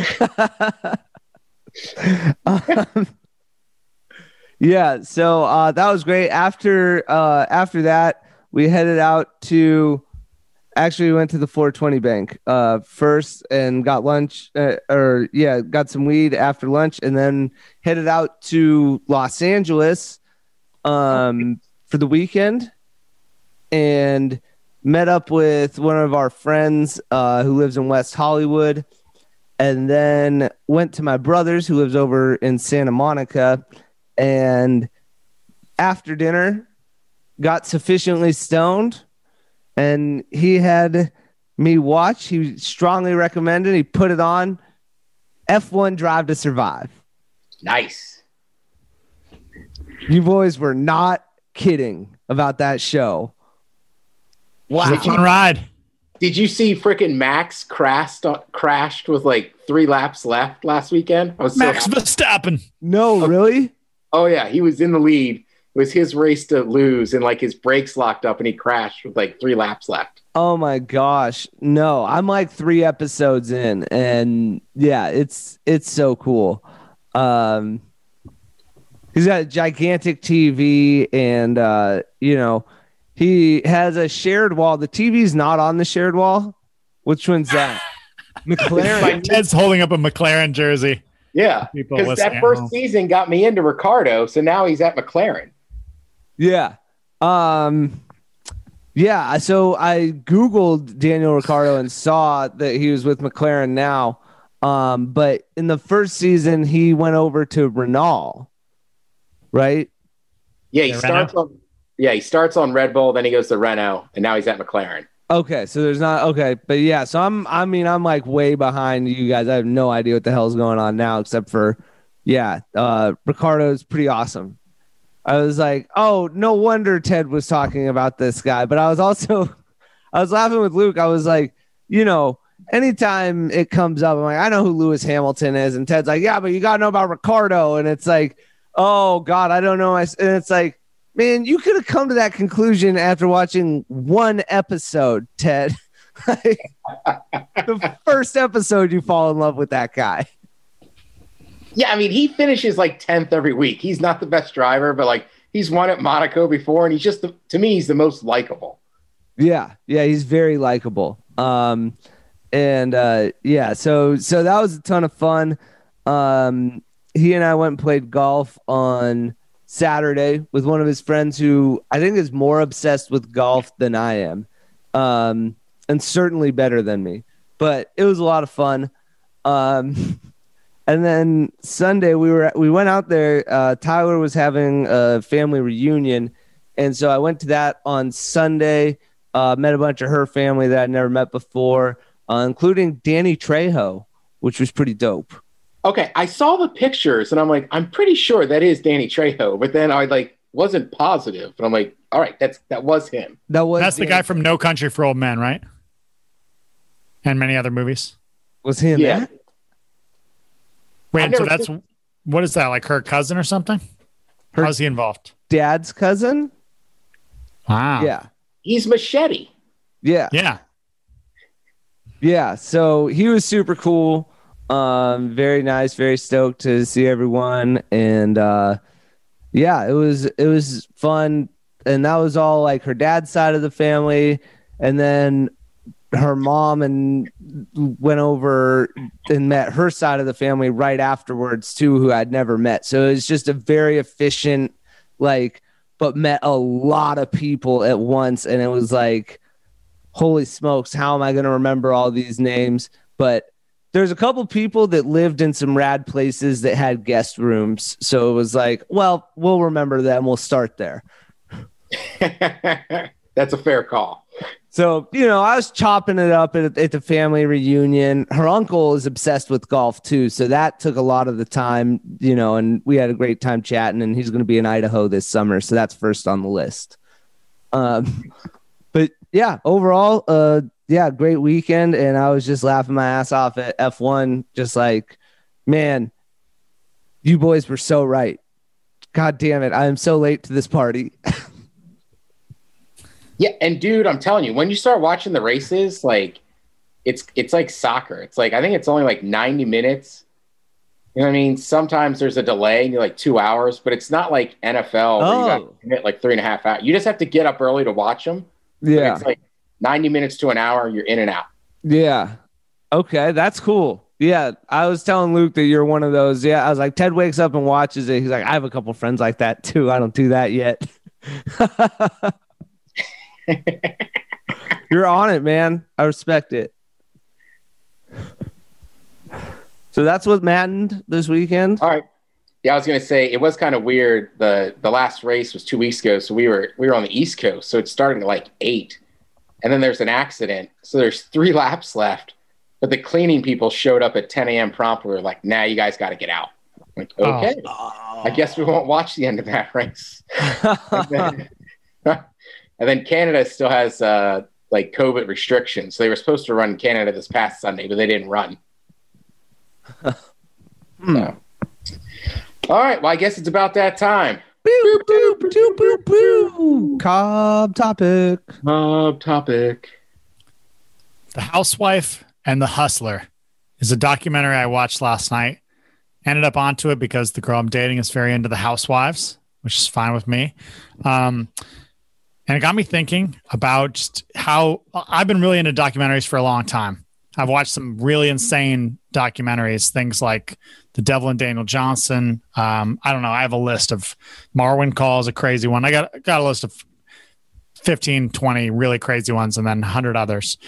Yeah, so that was great. After that, we headed out to Actually, we went to the 420 bank first and got lunch, got some weed after lunch, and then headed out to Los Angeles for the weekend and met up with one of our friends who lives in West Hollywood, and then went to my brother's who lives over in Santa Monica, and after dinner got sufficiently stoned. And he had me watch. He strongly recommended. He put it on. F1 Drive to Survive. Nice. You boys were not kidding about that show. Wow. It's a fun ride. Did you see freaking Max crashed with like 3 laps left last weekend? I was Max Verstappen. No, really? Oh, yeah. He was in the lead. It was his race to lose, and like his brakes locked up and he crashed with like 3 laps left. Oh my gosh. No, I'm like 3 episodes in, and yeah, it's so cool. He's got a gigantic TV, and he has a shared wall. The TV's not on the shared wall. Which one's that? McLaren. Ted's holding up a McLaren jersey. Yeah, because that first season got me into Ricardo, so now he's at McLaren. Yeah. Yeah. So I Googled Daniel Ricciardo and saw that he was with McLaren now. But in the first season, he went over to Renault, right? Yeah, he starts on Red Bull, then he goes to Renault, and now he's at McLaren. Okay, so there's not okay, but yeah, so I'm like way behind you guys. I have no idea what the hell's going on now, except for Ricardo's pretty awesome. I was like, oh, no wonder Ted was talking about this guy. But I was laughing with Luke. I was like, anytime it comes up, I'm like, I know who Lewis Hamilton is. And Ted's like, yeah, but you got to know about Ricardo. And it's like, oh, God, I don't know. And it's like, man, you could have come to that conclusion after watching 1 episode, Ted. The first episode, you fall in love with that guy. Yeah, I mean, he finishes like 10th every week. He's not the best driver, but like he's won at Monaco before, and he's just to me, he's the most likable. Yeah, he's very likable. So that was a ton of fun. He and I went and played golf on Saturday with one of his friends who I think is more obsessed with golf than I am, and certainly better than me. But it was a lot of fun. And then Sunday we went out there. Tyler was having a family reunion, and so I went to that on Sunday. Met a bunch of her family that I'd never met before, including Danny Trejo, which was pretty dope. Okay, I saw the pictures, and I'm like, I'm pretty sure that is Danny Trejo, but then I wasn't positive, and I'm like, all right, that was him. That's the guy from No Country for Old Men, right? And many other movies. Was him? Yeah. Wait, so what is that, like her cousin or something? How's he involved? Dad's cousin? Wow. Yeah. He's Machete. Yeah. Yeah. Yeah. So he was super cool. Very nice, very stoked to see everyone. And it was fun. And that was all like her dad's side of the family. And then her mom and went over and met her side of the family right afterwards too, who I'd never met. So it was just a very efficient, but met a lot of people at once. And it was like, holy smokes, how am I going to remember all these names? But there's a couple people that lived in some rad places that had guest rooms. So it was like, well, we'll remember them. We'll start there. That's a fair call. So, I was chopping it up at the family reunion. Her uncle is obsessed with golf too. So that took a lot of the time, and we had a great time chatting, and he's going to be in Idaho this summer. So that's first on the list. But yeah, overall, great weekend. And I was just laughing my ass off at F1. Just like, man, you boys were so right. God damn it. I am so late to this party. Yeah, and dude, I'm telling you, when you start watching the races, it's like soccer. It's like, I think it's only like 90 minutes. You know what I mean? Sometimes there's a delay and you're like 2 hours, but it's not like NFL where you got to commit like 3.5 hours. You just have to get up early to watch them. Yeah. It's like 90 minutes to an hour, you're in and out. Yeah. Okay, that's cool. Yeah, I was telling Luke that you're one of those. Yeah, I was like, Ted wakes up and watches it. He's like, I have a couple friends like that too. I don't do that yet. You're on it, man. I respect it. So that's what maddened this weekend. All right. Yeah, I was gonna say it was kind of weird. The last race was 2 weeks ago, so we were on the East Coast, so it's starting at like 8, and then there's an accident, so there's 3 laps left. But the cleaning people showed up at 10 a.m. prompt. We were like, "Nah, you guys got to get out." I'm like, okay, I guess we won't watch the end of that race. and then Canada still has like COVID restrictions, so they were supposed to run Canada this past Sunday, but they didn't run. So. All right. Well, I guess it's about that time. Boop, boop, boop, boop, boop. Cobb topic. Cobb topic. The Housewife and the Hustler is a documentary I watched last night. Ended up onto it because the girl I'm dating is very into the Housewives, which is fine with me. And it got me thinking about just how I've been really into documentaries for a long time. I've watched some really insane documentaries, things like The Devil and Daniel Johnson. I don't know. I have a list of Marwin Call is a crazy one. I got a list of 15, 20 really crazy ones and then 100 others.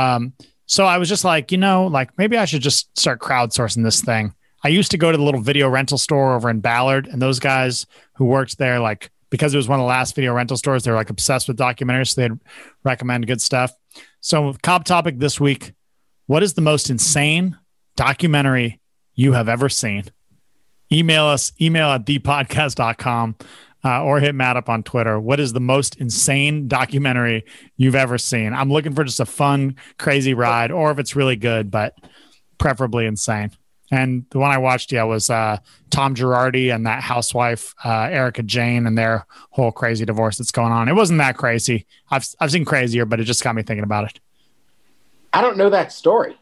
So I was just like, like maybe I should just start crowdsourcing this thing. I used to go to the little video rental store over in Ballard, and those guys who worked there, like, because it was one of the last video rental stores, they were like obsessed with documentaries, so they'd recommend good stuff. So Cobb topic this week: what is the most insane documentary you have ever seen? Email at thepodcast.com or hit Matt up on Twitter. What is the most insane documentary you've ever seen? I'm looking for just a fun, crazy ride, or if it's really good, but preferably insane. And the one I watched, was Tom Girardi and that housewife, Erica Jane, and their whole crazy divorce that's going on. It wasn't that crazy. I've seen crazier, but it just got me thinking about it. I don't know that story.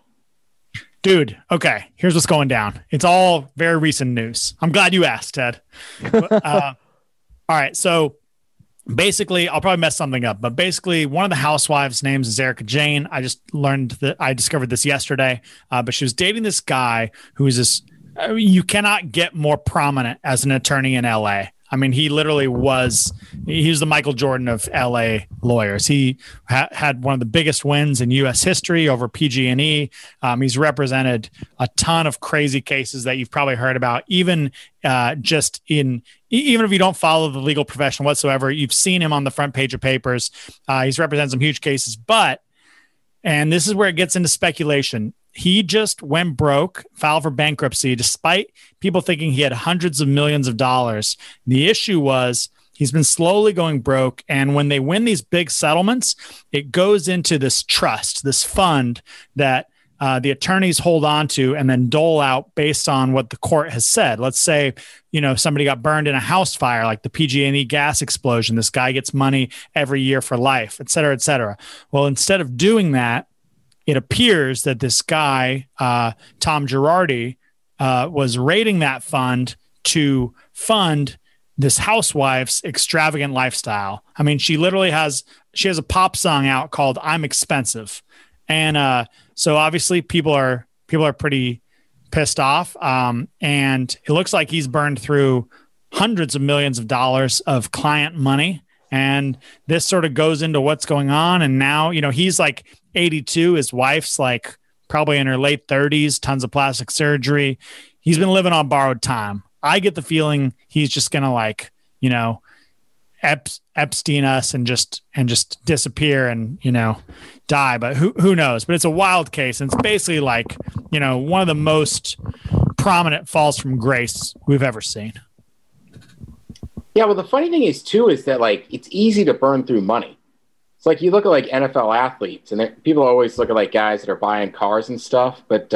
Dude, okay, here's what's going down. It's all very recent news. I'm glad you asked, Ted. All right, so basically, I'll probably mess something up, but basically one of the housewives' names is Erica Jane. I just learned that I discovered this yesterday, but she was dating this guy who is this, you cannot get more prominent as an attorney in LA. I mean, he literally was the Michael Jordan of LA lawyers. He had one of the biggest wins in U.S. history over PG&E. He's represented a ton of crazy cases that you've probably heard about, even if you don't follow the legal profession whatsoever, you've seen him on the front page of papers. He's represented some huge cases, and this is where it gets into speculation. He just went broke, filed for bankruptcy, despite people thinking he had hundreds of millions of dollars. The issue was he's been slowly going broke. And when they win these big settlements, it goes into this trust, this fund that the attorneys hold on to and then dole out based on what the court has said. Let's say, somebody got burned in a house fire, like the PG&E gas explosion. This guy gets money every year for life, et cetera, et cetera. Well, instead of doing that, it appears that this guy, Tom Girardi, was raiding that fund to fund this housewife's extravagant lifestyle. I mean, she has a pop song out called "I'm Expensive," and so obviously people are pretty pissed off. And it looks like he's burned through hundreds of millions of dollars of client money. And this sort of goes into what's going on. And now, he's like 82. His wife's like probably in her late 30s, tons of plastic surgery. He's been living on borrowed time. I get the feeling he's just going to Epstein us and just disappear and, die. But who knows? But it's a wild case. And it's basically like, one of the most prominent falls from grace we've ever seen. Yeah, well, the funny thing is, too, is that, like, it's easy to burn through money. It's like you look at, like, NFL athletes, and people always look at, like, guys that are buying cars and stuff. But,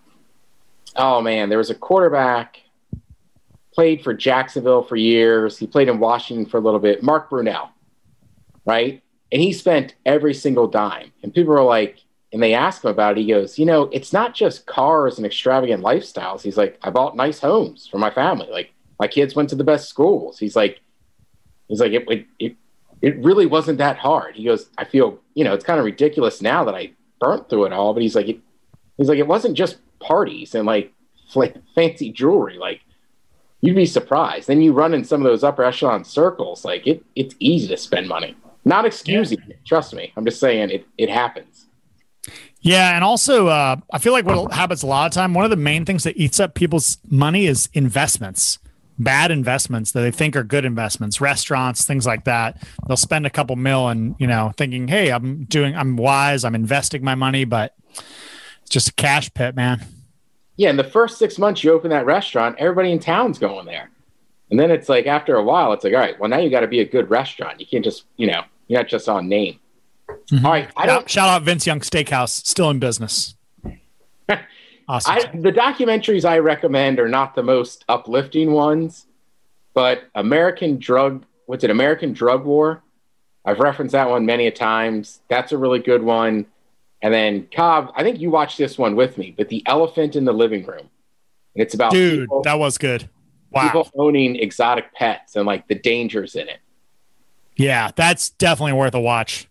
oh, man, there was a quarterback, played for Jacksonville for years. He played in Washington for a little bit, Mark Brunell, right? And he spent every single dime. And people were like, and they asked him about it. He goes, it's not just cars and extravagant lifestyles. He's like, I bought nice homes for my family. Like, my kids went to the best schools. He's like, it really wasn't that hard. He goes, I feel it's kind of ridiculous now that I burnt through it all. But he's like, it wasn't just parties and like fancy jewelry. Like, you'd be surprised. Then you run in some of those upper echelon circles. Like, it's easy to spend money. Not excusing it. Trust me. I'm just saying it happens. Yeah, and also I feel like what happens a lot of time, one of the main things that eats up people's money is investments. Bad investments that they think are good investments, restaurants, things like that. They'll spend a couple mil and, thinking, hey, I'm wise, I'm investing my money, but it's just a cash pit, man. Yeah, in the first 6 months you open that restaurant, everybody in town's going there. And then it's like, after a while, it's like, all right, well, now you got to be a good restaurant. You can't just, you're not just on name. Mm-hmm. All right. Shout out Vince Young Steakhouse, still in business. Awesome. The documentaries I recommend are not the most uplifting ones, but American Drug War? I've referenced that one many a times. That's a really good one. And then Cobb, I think you watched this one with me, but The Elephant in the Living Room. And it's about that was good. Wow. People owning exotic pets and like the dangers in it. Yeah, that's definitely worth a watch.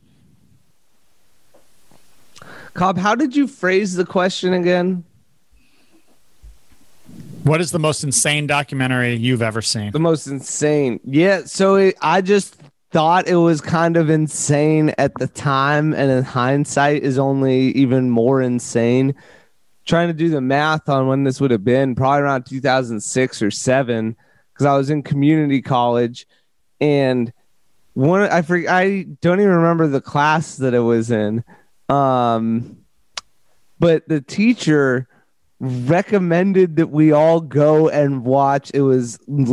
Cobb, how did you phrase the question again? What is the most insane documentary you've ever seen? The most insane. Yeah, so I just thought it was kind of insane at the time, and in hindsight is only even more insane. Trying to do the math on when this would have been, probably around 2006 or 7, because I was in community college, and I don't even remember the class that it was in. But the teacher recommended that we all go and watch. It was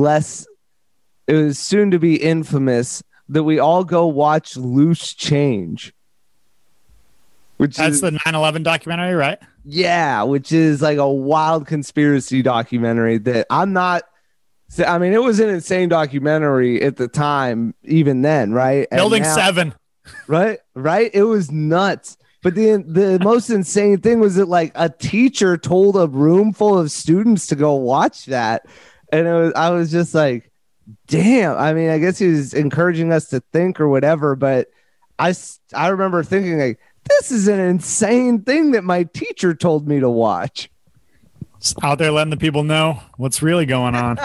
soon to be infamous that we all go watch Loose Change. That's the 9/11 documentary, right? Yeah, which is like a wild conspiracy documentary that it was an insane documentary at the time, even then, right? Building 7. Right? It was nuts. But the most insane thing was that like a teacher told a room full of students to go watch that. And I was just like, damn. I mean, I guess he was encouraging us to think or whatever, but I remember thinking like, this is an insane thing that my teacher told me to watch. It's out there letting the people know what's really going on.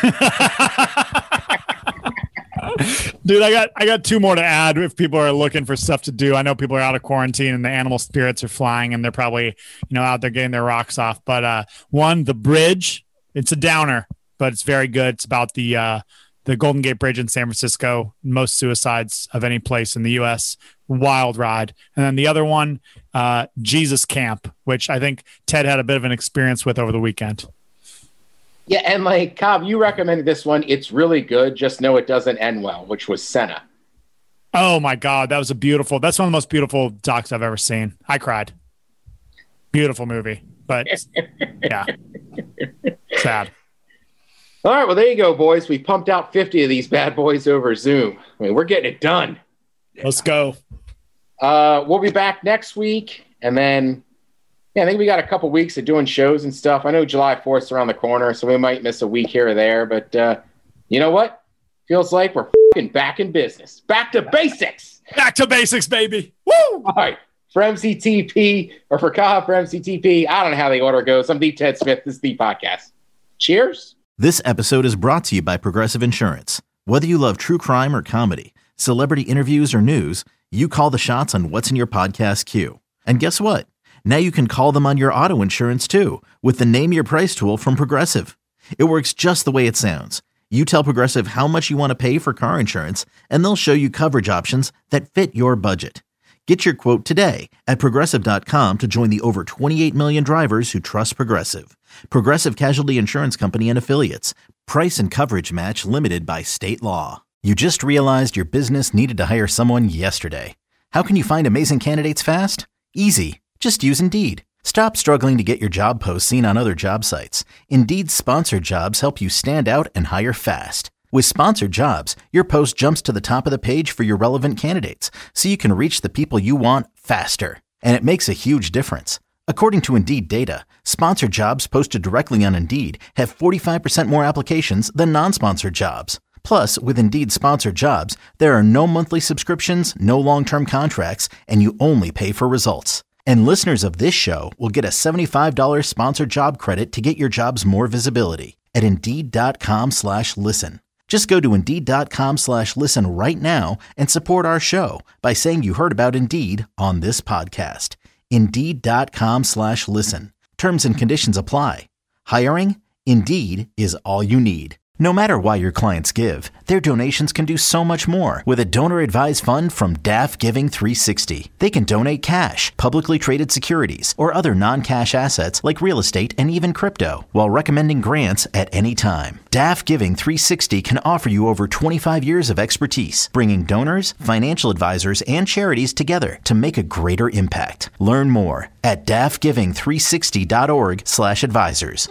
Dude, I got 2 more to add if people are looking for stuff to do. I know people are out of quarantine and the animal spirits are flying and they're probably, out there getting their rocks off. But one, The Bridge, it's a downer, but it's very good. It's about the Golden Gate Bridge in San Francisco, most suicides of any place in the U.S. Wild ride. And then the other one, Jesus Camp, which I think Ted had a bit of an experience with over the weekend. Yeah, and like Cobb, you recommended this one. It's really good. Just know it doesn't end well, which was Senna. Oh my God, that's one of the most beautiful docs I've ever seen. I cried. Beautiful movie, but yeah, sad. All right, well there you go, boys. We pumped out 50 of these bad boys over Zoom. I mean, we're getting it done. Let's go. We'll be back next week, and then. Yeah, I think we got a couple weeks of doing shows and stuff. I know July 4th is around the corner, so we might miss a week here or there. But you know what? Feels like we're back in business. Back to basics. Back to basics, baby. Woo! All right. For MCTP, or for Kaha for MCTP, I don't know how the order goes. I'm the Ted Smith. This is the podcast. Cheers. This episode is brought to you by Progressive Insurance. Whether you love true crime or comedy, celebrity interviews or news, you call the shots on what's in your podcast queue. And guess what? Now you can call them on your auto insurance too with the Name Your Price tool from Progressive. It works just the way it sounds. You tell Progressive how much you want to pay for car insurance, and they'll show you coverage options that fit your budget. Get your quote today at Progressive.com to join the over 28 million drivers who trust Progressive. Progressive Casualty Insurance Company and Affiliates. Price and coverage match limited by state law. You just realized your business needed to hire someone yesterday. How can you find amazing candidates fast? Easy. Just use Indeed. Stop struggling to get your job posts seen on other job sites. Indeed's sponsored jobs help you stand out and hire fast. With sponsored jobs, your post jumps to the top of the page for your relevant candidates, so you can reach the people you want faster. And it makes a huge difference. According to Indeed data, sponsored jobs posted directly on Indeed have 45% more applications than non-sponsored jobs. Plus, with Indeed Sponsored Jobs, there are no monthly subscriptions, no long-term contracts, and you only pay for results. And listeners of this show will get a $75 sponsored job credit to get your jobs more visibility at Indeed.com/listen. Just go to Indeed.com/listen right now and support our show by saying you heard about Indeed on this podcast. Indeed.com/listen. Terms and conditions apply. Hiring? Indeed is all you need. No matter why your clients give, their donations can do so much more with a donor-advised fund from DAF Giving 360. They can donate cash, publicly traded securities, or other non-cash assets like real estate and even crypto, while recommending grants at any time. DAF Giving 360 can offer you over 25 years of expertise, bringing donors, financial advisors, and charities together to make a greater impact. Learn more at dafgiving360.org/advisors.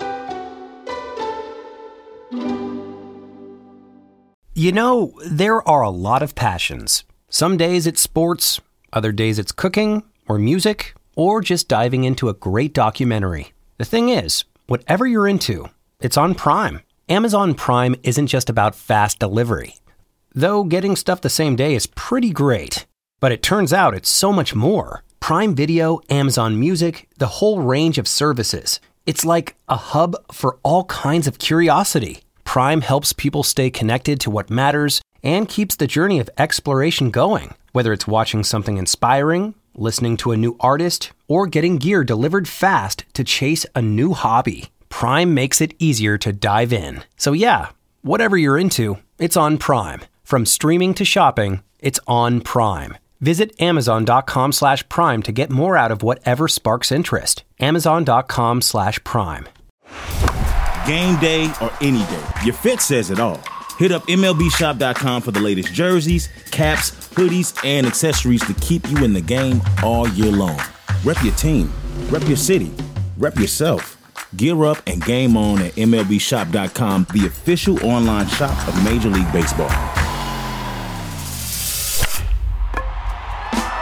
You know, there are a lot of passions. Some days it's sports, other days it's cooking, or music, or just diving into a great documentary. The thing is, whatever you're into, it's on Prime. Amazon Prime isn't just about fast delivery. Though getting stuff the same day is pretty great. But it turns out it's so much more. Prime Video, Amazon Music, the whole range of services. It's like a hub for all kinds of curiosity. Prime helps people stay connected to what matters and keeps the journey of exploration going. Whether it's watching something inspiring, listening to a new artist, or getting gear delivered fast to chase a new hobby, Prime makes it easier to dive in. So yeah, whatever you're into, it's on Prime. From streaming to shopping, it's on Prime. Visit Amazon.com/Prime to get more out of whatever sparks interest. Amazon.com/Prime. Game day or any day, your fit says it all. Hit up MLBshop.com for the latest jerseys, caps, hoodies, and accessories to keep you in the game all year long. Rep your team, rep your city, rep yourself. Gear up and game on at MLBshop.com, the official online shop of Major League Baseball.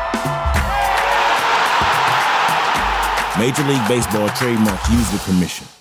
Major League Baseball trademark used with permission.